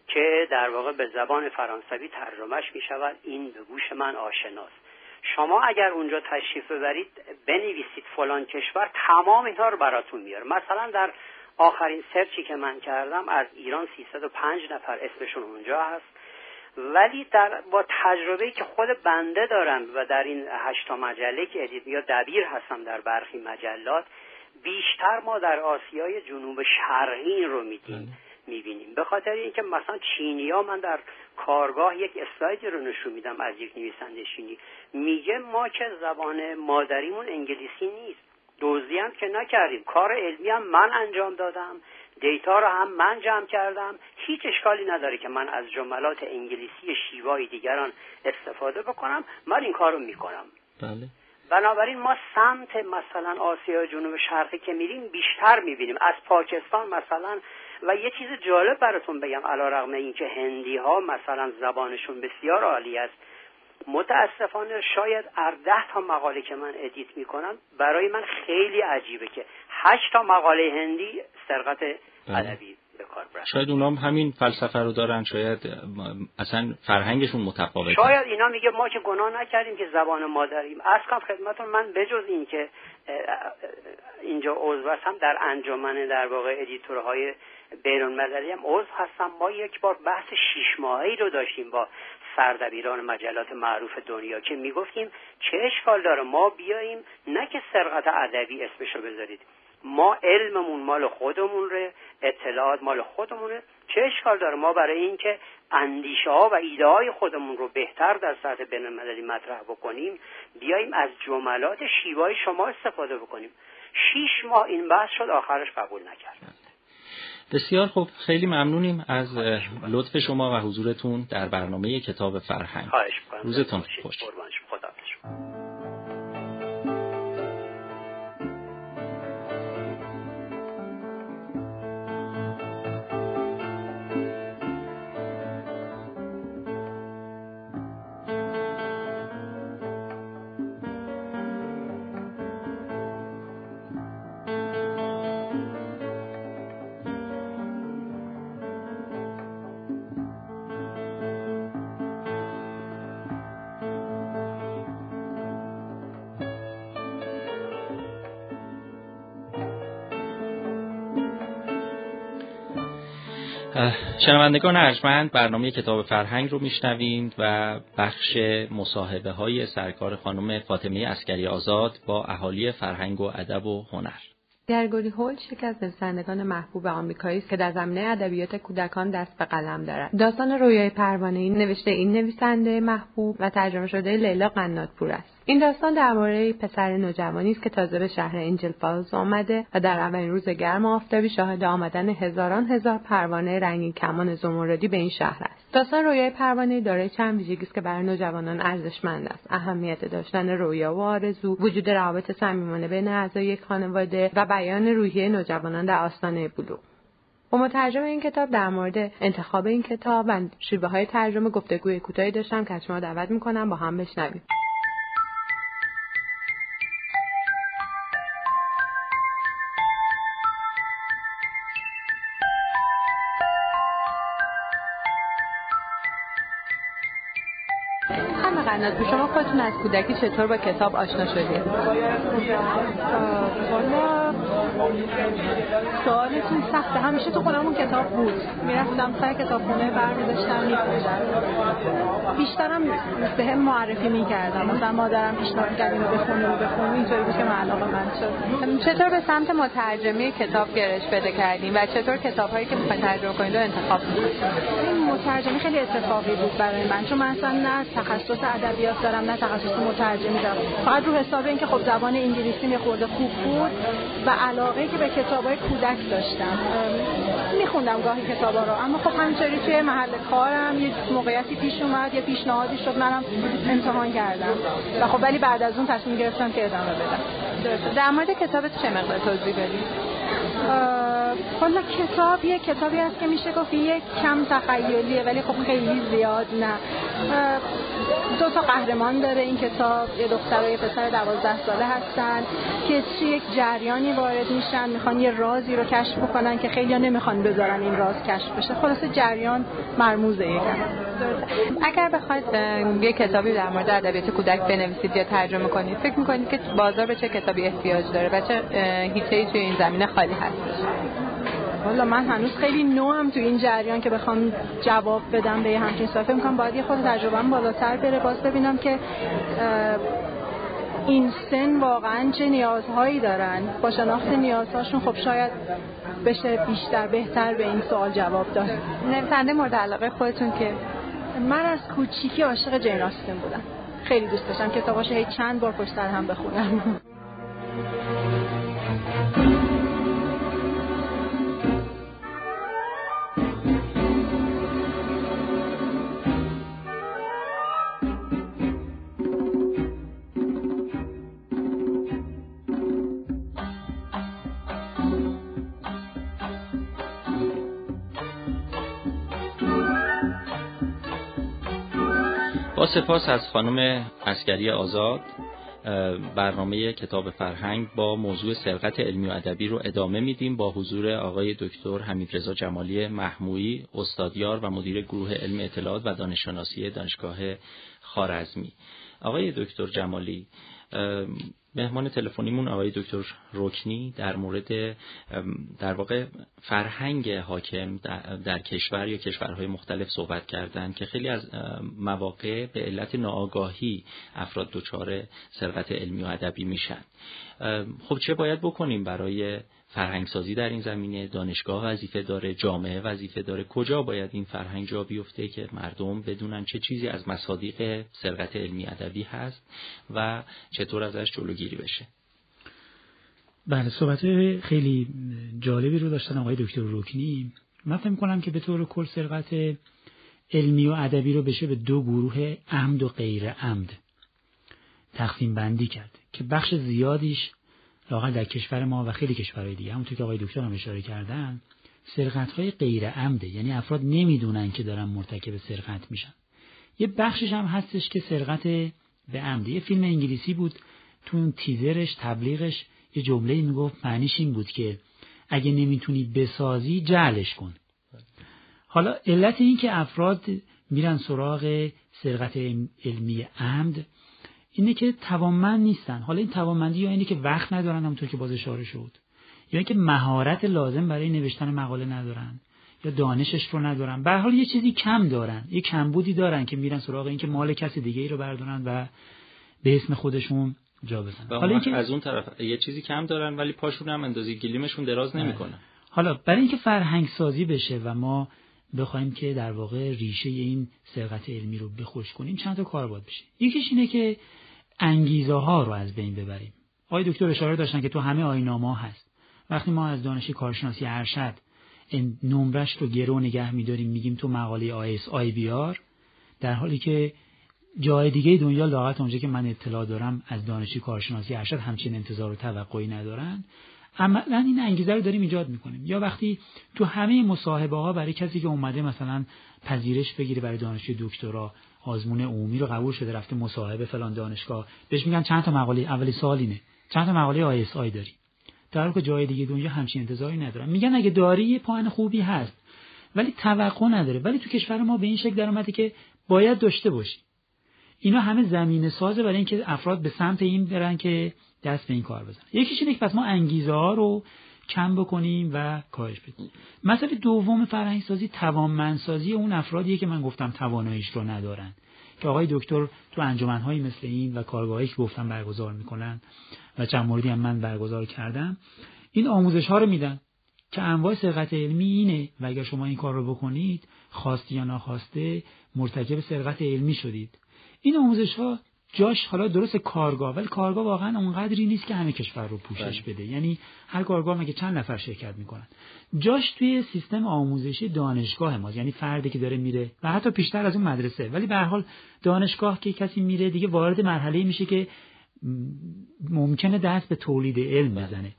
که در واقع به زبان فرانسوی ترجمهش می شود این به گوش من آشناست. شما اگر اونجا تشریف ببرید بنویسید فلان کشور، تمام اینها رو براتون میاره. مثلا در آخرین سرچی که من کردم از ایران 305 نفر اسمشون اونجا هست، ولی با تجربه‌ای که خود بنده دارم و در این 8 مجله که ادیت یا دبیر هستم در برخی مجلات، بیشتر ما در آسیای جنوب شرقی رو می‌بینیم. به خاطر اینکه مثلا چینی‌ها، من در کارگاه یک اسلایدی رو نشون میدم از یک نویسنده چینی، میگه ما که زبان مادریمون انگلیسی نیست، دزدی هم که نکردیم، کار علمی هم من انجام دادم، دیتا رو هم من جمع کردم، هیچ اشکالی نداره که من از جملات انگلیسی شیوای دیگران استفاده بکنم، من این کار رو میکنم. بله. بنابراین ما سمت مثلا آسیا جنوب شرقی که میریم بیشتر میبینیم، از پاکستان مثلا. و یه چیز جالب براتون بگم، علیرغم اینکه هندی ها مثلا زبانشون بسیار عالی است، متاسفانه شاید 10 تا مقاله که من ادیت میکنم برای من خیلی عجیبه که 8 تا مقاله هندی سرقت ادبی به کار برن. شاید اونا هم همین فلسفه رو دارن، شاید اصلا فرهنگشون متفاوته. شاید اینا میگه ما که گناه نکردیم که زبان مادریم. اصلا خدمتتون من بجز این که اینجا عضو هستم در انجمن در واقع ادیتورهای بین‌المللی هم عضو هستم. ما یک بار بحث 6 ماهه‌ای رو داشتیم با سردبیران مجلات معروف دنیا که میگفتیم چه اشکال داره ما بیاییم، نه که سرقت ادبی اسمشو بذارید، ما علممون مال خودمونه، اطلاعات مال خودمونه، چه اشکال داره ما برای این که اندیشه ها و ایده های خودمون رو بهتر در سطح بین‌المللی مطرح بکنیم بیاییم از جملات شیوای شما استفاده بکنیم. 6 ماه این بحث شد، آخرش قبول نکرد. بسیار خوب، خیلی ممنونیم از لطف شما و حضورتون در برنامه کتاب فرهنگ. خواهش می‌کنم. روزتون خوش. خدا حافظ. شنوندگان ارجمند، برنامه کتاب فرهنگ رو میشنویم و بخش مصاحبه های سرکار خانم فاطمه عسکری آزاد با اهالی فرهنگ و ادب و هنر. گرگوری هولچ یکی از نویسندگان محبوب آمریکایی است که در زمینه ادبیات کودکان دست به قلم دارد. داستان رویای پروانه‌ای نوشته این نویسنده محبوب و ترجمه شده لیلا قنات‌پور است. این داستان درباره پسر نوجوانی است که تازه به شهر انجل فالز آمده و در اولین روز گرم آفتابی شاهد آمدن هزار پروانه رنگین کمان زمردی به این شهر است. داستان رویای پروانه‌ای دارای چند ویژگی است که برای نوجوانان ارزشمند است: اهمیت داشتن رویا و آرزو، وجود روابط صمیمانه بین اعضای یک خانواده و بیان روحیه نوجوانان در آستانه بلوغ. با مترجم این کتاب در مورد انتخاب این کتاب و شیوه‌های ترجمه گفتگوی کوتاهی داشتم که شما دعوت می‌کنم با هم بشنویم. شما خودتون از کودکی چطور با کتاب آشنا شدید؟ سوالتون سخته. همیشه تو خونمون کتاب بود، میرفتم سر کتابخونه برمی‌داشتم می‌خوندم. بیشترم به هم معرفی می‌کردم، مثلا مادرم پیشنهاد کرد اینو بخون، اینطوری بود که من علاقه‌مند شدم. چطور به سمت مترجمی کتاب گرایش پیدا کردین و چطور کتاب‌هایی که می‌خواید ترجمه کنید رو انتخاب کردید؟ این مترجمی خیلی اتفاقی بود برای من، چون من اصلا نه تخصص ادبیات دارم نه تخصص مترجمی دارم، فقط رو حساب این که خب زبان انگلیسی می‌خورده خوب بود و علاقه‌ای که به کتاب‌های کودک داشتم می‌خوندم گاهی کتابا رو. اما خب همینطوری توی محل کارم یه موقعیتی پیش اومد، یه پیشنهادی شد، منم امتحان کردم و خب ولی بعد از اون تصمیم گرفتم که ادامه بدم. در مورد کتابت چه مقدار توضیح بدید؟ کلا کتاب یک کتابی هست که میشه گفت یک کم تخیلیه ولی خب خیلی زیاد نه. 2 تا قهرمان داره این کتاب، یه دختر و یه پسر 12 ساله هستن که توی یک جریانی وارد میشن، میخوان یه رازی رو کشف بکنن که خیلی‌ها نمیخوان بذارن این راز کشف بشه. خلاصه جریان مرموزه یکم. اگر بخواید یه کتابی در مورد ادبیات کودک بنویسید یا ترجمه کنید، فکر می‌کنید که بازار به چه کتابی احتیاج داره و چه هیچی توی این زمینه خالی هست؟ والا من هنوز خیلی نوام تو این جریان که بخوام جواب بدم به همچین سوال. فکر می‌کنم باید یه خود تجربه‌ام بالاتر بره، باز ببینم که این سن واقعا چه نیازهایی دارن. با شناخت نیازهاشون خب شاید بشه بیشتر بهتر به این سوال جواب داد. نویسنده مورد علاقه خودتون که؟ من از کوچیکی عاشق جین آستن بودم. خیلی دوست داشتم کتاباشو هی چند بار پشت سر هم بخونم. با سپاس از خانم عسگری آزاد، برنامه کتاب فرهنگ با موضوع سرقت علمی و ادبی رو ادامه میدیم با حضور آقای دکتر حمیدرضا جمالی محمویی، استادیار و مدیر گروه علم اطلاعات و دانششناسی دانشگاه خوارزمی. آقای دکتر جمالی، مهمان تلفنیمون آقای دکتر رکنی در مورد در واقع فرهنگ حاکم در کشور یا کشورهای مختلف صحبت کردن که خیلی از مواقع به علت ناآگاهی افراد دچار سرقت علمی و ادبی میشن. خب چه باید بکنیم برای فرهنگ سازی در این زمینه؟ دانشگاه وظیفه داره، جامعه وظیفه داره، کجا باید این فرهنگ جا بیفته که مردم بدونن چه چیزی از مصادیق سرقت علمی ادبی هست و چطور ازش جلوگیری بشه؟ بله، صحبت خیلی جالبی رو داشتن آقای دکتر رکنی. من فکر می‌کنم که به طور کل سرقت علمی و ادبی رو بشه به 2 گروه عمد و غیر عمد تقسیم بندی کرد که بخش زیادیش لااقل در کشور ما و خیلی کشورهای دیگه، همونطور که آقای دکتر هم اشاره کردن، سرقت‌های غیر عمده، یعنی افراد نمیدونن که دارن مرتکب سرقت میشن. یه بخشش هم هستش که سرقت به عمد. یه فیلم انگلیسی بود، تو اون تیزرش، تبلیغش یه جمله‌ای میگفت، معنیش این بود که اگه نمیتونی بسازی جعلش کن. حالا علت این که افراد میرن سراغ سرقت علمی عمد اینه که توانمند نیستن. حالا این توانمندی یا اینه که وقت ندارن، همونطور که باز اشاره شد، یا اینکه مهارت لازم برای نوشتن مقاله ندارن، یا دانشش رو ندارن. به هر حال یه چیزی کم دارن، یه کمبودی دارن که میرن سراغ این که مال کسی دیگه ای رو بردارن و به اسم خودشون جا بزنن. حالا اینکه از اون طرف یه چیزی کم دارن ولی پاشون هم اندازه گلیمشون دراز نمیکنن. حالا برای اینکه فرهنگ سازی بشه و ما بخوایم که در واقع ریشه این سرقت علمی رو بخوش کنیم، چند تا کار باید بشه. یکیش اینه که انگیزه ها رو از بین ببریم. آقای دکتر اشاره داشتن که تو همه آیین‌نامه‌ها هست. وقتی ما از دانشی کارشناسی ارشد این نمرش رو گرو نگه می‌داریم، میگیم تو مقاله ISI بیار، در حالی که جای دیگه دنیا لااقل اونجا که من اطلاع دارم از دانشی کارشناسی ارشد همچین انتظار و توقعی ندارن. عملاً این انگیزه رو داریم ایجاد می‌کنیم. یا وقتی تو همه مصاحبه‌ها برای کسی که اومده مثلا پذیرش بگیره برای دانشجوی دکترا، آزمون عمومی رو قبول شده، رفته مصاحبه فلان دانشگاه، بهش میگن چند تا مقاله، اولی سوال اینه چند تا مقاله ISI داری، در حالی که جای دیگه دنیا همچین انتظاری ندارن. میگن اگه داری یه پوان خوبی هست ولی توقع نداره. ولی تو کشور ما به این شکل در اومده که باید داشته باشی. اینا همه زمینه سازه برای اینکه افراد به سمت این برن که دست به این کار بزنن. یکیش اینه که پس ما انگیزه ها رو کم بکنیم و کاهش بدیم. مسئله دوم فرهنگ سازی توانمندسازی اون افرادیه که من گفتم تواناییش رو ندارن، که آقای دکتر تو انجمن‌هایی مثل این و کارگاهایی که گفتم برگزار میکنن و چند موردی هم من برگزار کردم، این آموزش‌ها رو میدن که انواع سرقت علمی اینه و اگر شما این کار رو بکنید خواسته یا ناخواسته مرتکب سرقت علمی شدید. این آموزش‌ها جاش حالا درست کارگاه، ولی کارگاه واقعا اونقدری نیست که همه کشور رو پوشش بده. یعنی هر کارگاه مگه چند نفر شرکت میکنن. جاش توی سیستم آموزشی دانشگاه ماست، یعنی فردی که داره میره و حتی بیشتر از اون مدرسه، ولی به هر حال دانشگاه که کسی میره دیگه وارد مرحله میشه که ممکنه دست به تولید علم بزنه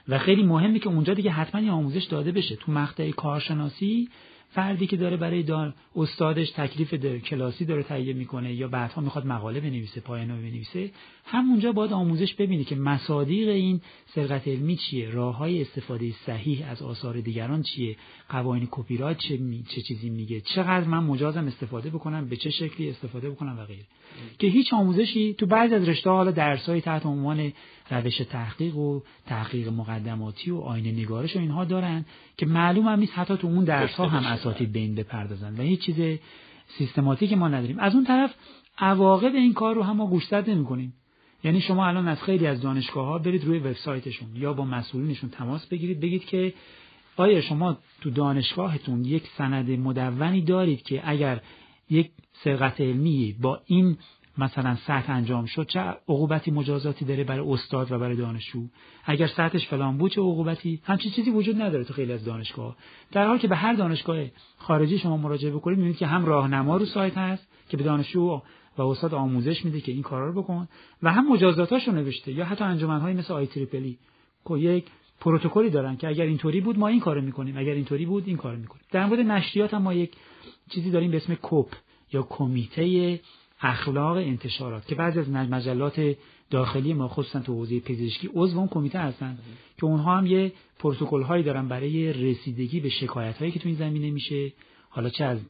و خیلی مهمه که اونجا دیگه حتما یه آموزش داده بشه. تو مقطع کارشناسی فردی که داره برای استادش تکلیف کلاسی داره تهیه میکنه یا بعدها میخواد مقاله بنویسه، پایان‌نامه بنویسه، همونجا باید آموزش ببینه که مصادیق این سرقت علمی چیه، راههای استفاده صحیح از آثار دیگران چیه، قوانین کپی رایت چه چیزی میگه، چقدر من مجازم استفاده بکنم، به چه شکلی استفاده بکنم و غیره. که هیچ آموزشی تو بعضی از رشته‌ها حالا درس‌های تحت عنوان روش تحقیق و تحقیق مقدماتی و آینه نگارش و اینها دارن که معلوم هم نیست حتی تو اون درس‌ها هم اساتید به این بپردازن و هیچ چیز سیستماتیکی ما نداریم. از اون طرف عواقب این کار رو هم ما گوشزد نمی‌کنیم. یعنی شما الان از خیلی از دانشگاه‌ها برید روی وبسایتشون یا با مسئولینشون تماس بگیرید، بگید که آیا شما تو دانشگاهتون یک سند مدونی دارید که اگر یک سرقت علمی با این مثلا سطح انجام شد چه عقوبتی مجازاتی داره برای استاد و برای دانشجو، اگر سطحش فلان بود چه عقوبتی. همچین چیزی وجود نداره تو خیلی از دانشگاه، در حالی که به هر دانشگاه خارجی شما مراجعه بکنید میبینید که هم راهنما رو سایت هست که به دانشجو و استاد آموزش میده که این کارا رو بکن و هم مجازاتاشو نوشته، یا حتی انجمن‌های مثل آی تریپلی که یک پروتکلی دارن که اگر اینطوری بود ما این کارو میکنیم، اگر اینطوری بود این کارو میکنیم. در مورد نشریات هم ما یک چیزی داریم به اسم کوپ یا کمیته اخلاق انتشارات که بعضی از مجلات داخلی ما خصوصا تو حوزه پزشکی عضو اون کمیته هستن که اونها هم یه پروتکل هایی دارن برای رسیدگی به شکایت هایی که تو این زمینه میشه، حالا چه از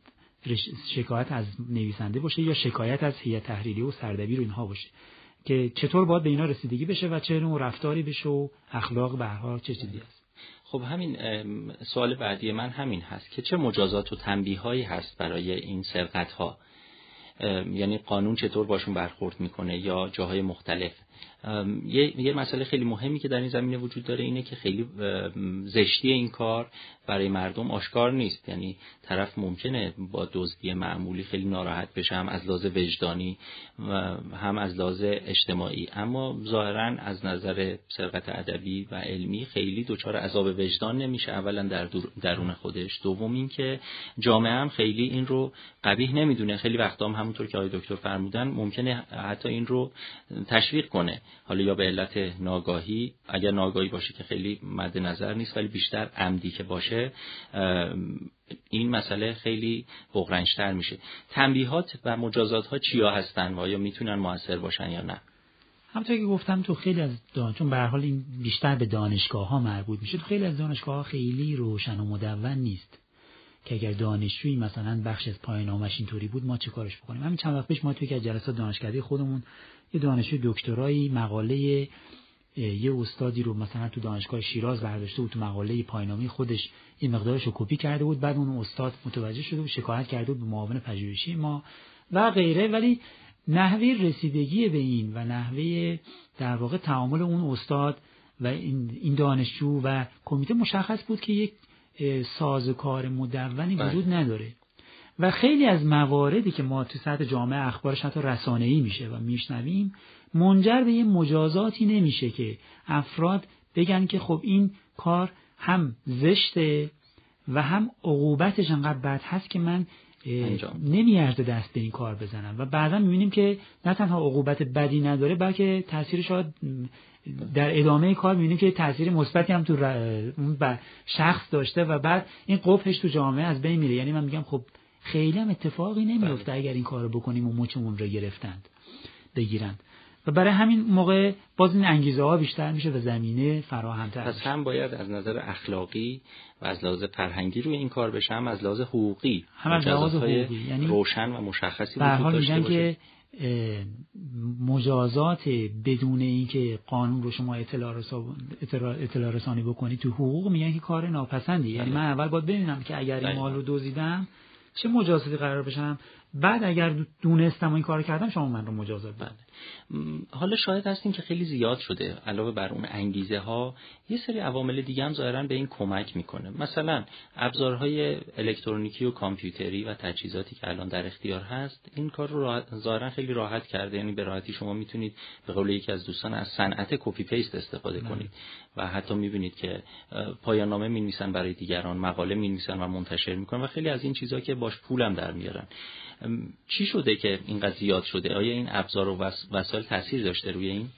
شکایت از نویسنده باشه یا شکایت از هیئت تحریریه و سردبیر و اینها باشه، که چطور باید به اینا رسیدگی بشه و چه نوع رفتاری بشه و اخلاق به هر حال چه چیزی هست. خب همین سوال بعدی من همین هست که چه مجازات و تنبیه‌هایی هست برای این سرقت‌ها، یعنی قانون چطور باشون برخورد میکنه یا جاهای مختلف. یه مسئله خیلی مهمی که در این زمینه وجود داره اینه که خیلی زشتی این کار برای مردم آشکار نیست، یعنی طرف ممکنه با دزدی معمولی خیلی ناراحت بشه، هم از لحاظ وجدانی و هم از لحاظ اجتماعی، اما ظاهراً از نظر سرقت ادبی و علمی خیلی دچار عذاب وجدان نمیشه، اولا در درون خودش، دوم این که جامعه هم خیلی این رو قبیح نمیدونه، خیلی وقتا هم همونطور که آقای دکتر فرمودن ممکنه حتی این رو تشویق کنه، حالا یا به علت ناگاهی، اگر ناگاهی باشه که خیلی مد نظر نیست ولی بیشتر عمدی که باشه این مسئله خیلی بغرنج‌تر میشه. تنبیهات و مجازات ها چیا هستن و آیا میتونن مؤثر باشن یا نه؟ همونطور که گفتم تو خیلی از چون به هر حال این بیشتر به دانشگاه‌ها مربوط میشه، تو خیلی از دانشگاه‌ها خیلی روشن و مدون نیست که اگر دانشجویی مثلا بخش از پایان‌نامه‌اش اینطوری بود ما چه کارش بکنیم. همین چند وقت پیش ما توی یک جلسات دانشکده خودمون یه دانشجوی دکترایی مقاله یه استادی رو مثلا تو دانشگاه شیراز برداشته بود، تو مقاله پایان‌نامه خودش این مقدارش رو کپی کرده بود، بعد اون استاد متوجه شده و شکایت کرده بود به معاون پژوهشی ما و غیره، ولی نحوه رسیدگی به این و نحوه در واقع تعامل اون استاد و این دانشجو و کمیته مشخص بود که یک سازوکار مدونی وجود نداره و خیلی از مواردی که ما تو سطح جامعه اخبارش حتی رسانه‌ای میشه و میشنویم منجر به یه مجازاتی نمیشه که افراد بگن که خب این کار هم زشته و هم عقوبتش انقدر بد هست که من نمیارزه دست به این کار بزنم و بعدا میبینیم که نه تنها عقوبت بدی نداره بلکه تاثیر شاید در ادامه کار میبینیم که تاثیر مثبتی هم تو اون شخص داشته و بعد این قبحش تو جامعه از بین میره. یعنی من میگم خب خیلی هم اتفاقی نمیفته اگر این کارو بکنیم و مچمون رو بگیرند و برای همین موقع باز این انگیزه ها بیشتر میشه و زمینه فراهم‌تر. پس هم باید از نظر اخلاقی و از لحاظ فرهنگی روی این کار بشه، هم از لحاظ حقوقی، هم از لحاظ حقوقی، یعنی روشن و مشخصی وجود داشته باشه. که مجازات بدون اینکه قانون رو شما اطلاع رسانی بکنید تو حقوق میگن که کار ناپسندی، یعنی من اول باید ببینم که اگر این مال رو دزدیدم چه مجازاتی قرار بشم، بعد اگر دونستم این کارو کردم شما من رو مجازات بدید. حالا شاهد هستیم که خیلی زیاد شده، علاوه بر اون انگیزه ها یه سری عوامل دیگه هم ظاهرا به این کمک میکنه. مثلا ابزارهای الکترونیکی و کامپیوتری و تجهیزاتی که الان در اختیار هست این کار رو ظاهرا خیلی راحت کرده، یعنی به راحتی شما میتونید به قول یکی از دوستان از صنعت کپی پیست استفاده کنید و حتی میبینید که پایان نامه می‌نویسن برای دیگران، مقاله می‌نویسن و منتشر میکنن و خیلی از این چیزا که باش پولم در میارن. چی شده که اینقدر زیاد شده؟ آیا این ابزار و وسایل تاثیر داشته روی این؟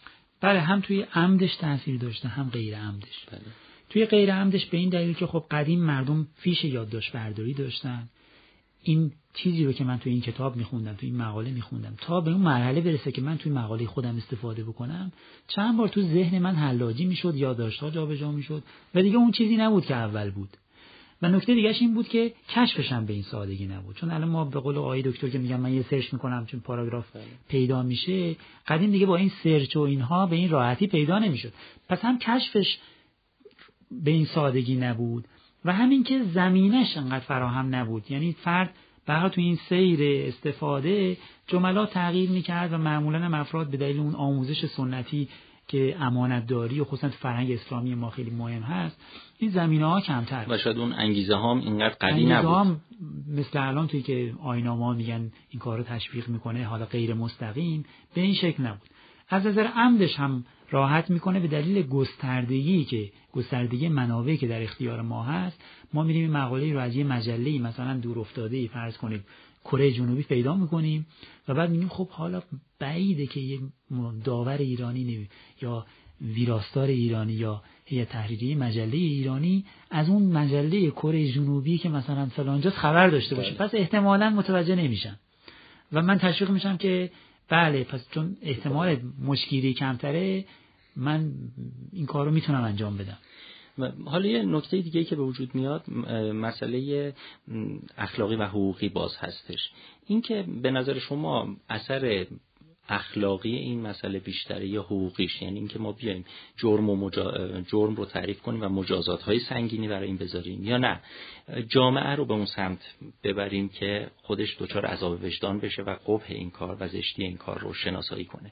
بله، هم توی عمدش تاثیر داشته هم غیر عمدش. بله. توی غیر عمدش به این دلیل که خب قدیم مردم فیش یادداشت برداری داشتن. این چیزی رو که من توی این کتاب میخوندم، توی این مقاله میخوندم، تا به اون مرحله برسه که من توی مقاله خودم استفاده بکنم، چند بار تو ذهن من حلاجی میشد، یادداشت‌ها جابجا میشد و دیگه اون چیزی نبود که اول بود. و نکته دیگه‌ش این بود که کشفش هم به این سادگی نبود. چون الان ما به قول آقای دکتر که میگم من یه سرچ میکنم چون پاراگراف پیدا میشه، قدیم دیگه با این سرچ و اینها به این راحتی پیدا نمیشد. پس هم کشفش به این سادگی نبود و همین که زمینش انقدر فراهم نبود. یعنی فرد برای تو این سیر استفاده جملات تغییر میکرد و معمولاً هم افراد به دلیل اون آموزش سنتی که امانتداری و خصوصا تو فرهنگ اسلامی ما خیلی مهم هست، این زمینه‌ها کمتر و شاید اون انگیزه هم اینقدر قوی نبود. انگیزه هم مثل الان توی که آیین‌ها میگن این کارو تشویق میکنه، حالا غیر مستقیم، به این شکل نبود. از نظر عمدش هم راحت میکنه به دلیل گستردگی منابعی که در اختیار ما هست. ما میریم مقاله‌ای رو از یه مجله‌ای مثلا دور افتاده‌ای فرض کنید کره جنوبی پیدا میکنیم و بعد میگیم خب حالا بعیده که یه داور ایرانی یا ویراستار ایرانی یا هیئت تحریریه مجله ایرانی از اون مجله کره جنوبی که مثلا فلانجاست خبر داشته باشه. پس احتمالاً متوجه نمیشن و من تشویق میشم که بله، پس چون احتمال مشکلی کمتره من این کارو میتونم انجام بدم. حالا یه نکته دیگه که به وجود میاد مسئله اخلاقی و حقوقی باز هستش. این که به نظر شما اثر اخلاقی این مسئله بیشتره یا حقوقیش؟ یعنی اینکه ما بیایم جرم رو تعریف کنیم و مجازات‌های سنگینی برای این بذاریم، یا نه جامعه رو به اون سمت ببریم که خودش دچار عذاب وجدان بشه و قبح این کار و زشتی این کار رو شناسایی کنه؟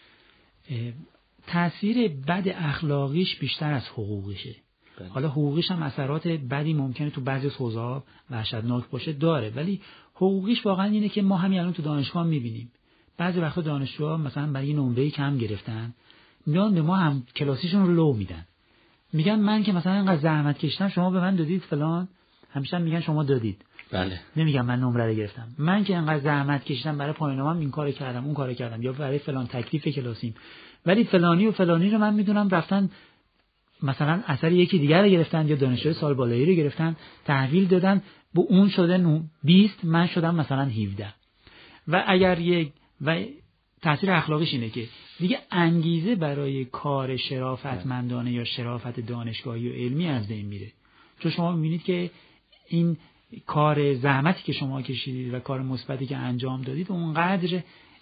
تأثیر بد اخلاقیش بیشتر از حقوقیشه. حالا حقوقیش هم اثرات بدی ممکنه تو بعضی حوزه‌ها وحشتناک باشه داره، ولی حقوقیش واقعا اینه که ما همین الان تو دانشگاه می‌بینیم بعضی وقتا دانشجوها مثلا برای نمره کم گرفتن میان به ما هم کلاسیشون رو لو میدن، میگن من که مثلا اینقدر زحمت کشیدم شما به من دادید فلان، همیشه میگن شما دادید. بله. نمیگم من نمره رو گرفتم، من که اینقدر زحمت کشیدم برای پایان‌نامه‌ام این کارو کردم اون کارو کردم یا برای فلان تکلیف کلاسیم، ولی فلانی و فلانی رو من میدونم رفتن مثلا اثر یکی دیگر رو گرفتن یا دانشجوی سال بالایی رو گرفتن تحویل دادن، به اون شده 20 من شدم مثلا 17. و اگر و تأثیر اخلاقیش اینه که دیگه انگیزه برای کار شرافتمندانه یا شرافت دانشگاهی و علمی از بین میره. چون شما میبینید که این کار زحمتی که شما کشیدید و کار مثبتی که انجام دادید اونقدر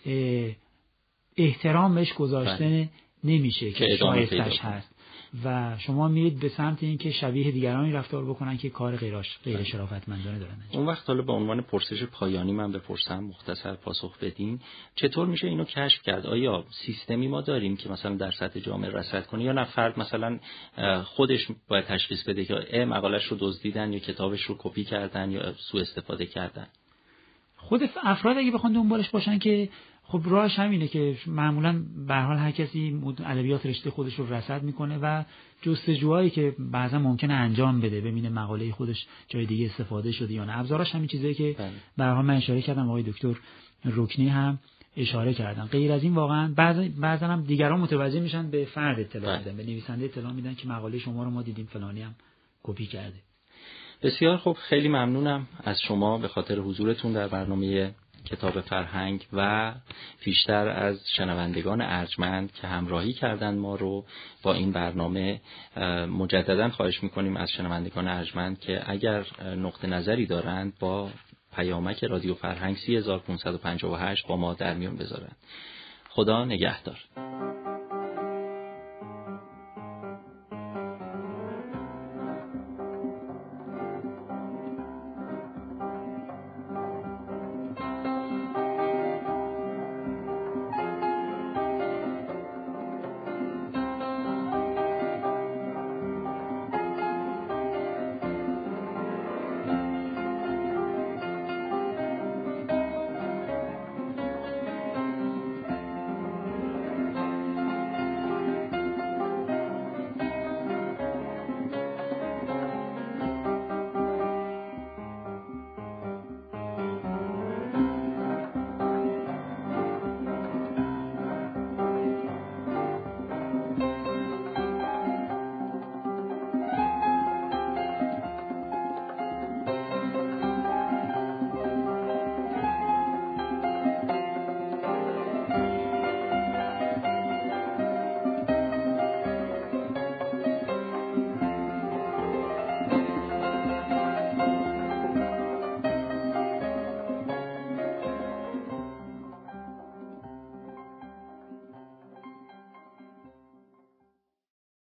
احترام بهش گذاشته نمیشه که شایستش هست و شما میرید به سمت این که شبیه دیگرانی رفتار بکنن که کار غیر شرافتمندانه دارن. اون وقت حالا به عنوان پرسش پایانی من بپرسم، مختصر پاسخ بدین، چطور میشه اینو کشف کرد؟ آیا سیستمی ما داریم که مثلا در سطح جامعه رصد کنه، یا نه فرد مثلا خودش باید تشخیص بده که مقاله‌اش رو دزدیدن یا کتابش رو کپی کردن یا سوء استفاده کردن؟ خود افراد اگه بخوان دنبالش باشن که خب راهش همینه که معمولاً به هر حال هر کسی ادبیات رشته خودش رو رصد میکنه و جستجوهایی که بعضا ممکنه انجام بده ببینه مقاله خودش جای دیگه استفاده شده یا نه. ابزاراش همین چیزایی که به هر حال من اشاره کردم، آقای دکتر رکنی هم اشاره کردن. غیر از این واقعا بعضا هم دیگران متوجه میشن به فرد اطلاع میدن، به نویسنده اطلاع میدن که مقاله شما رو ما دیدیم فلانی هم کپی کرده. بسیار خوب، خیلی ممنونم از شما به خاطر حضورتون در برنامه کتاب فرهنگ و بیشتر از شنوندگان ارجمند که همراهی کردن ما رو با این برنامه. مجددا خواهش میکنیم از شنوندگان ارجمند که اگر نقطه نظری دارند با پیامک رادیو فرهنگ 3558 با ما در میون بذارند. خدا نگهدار.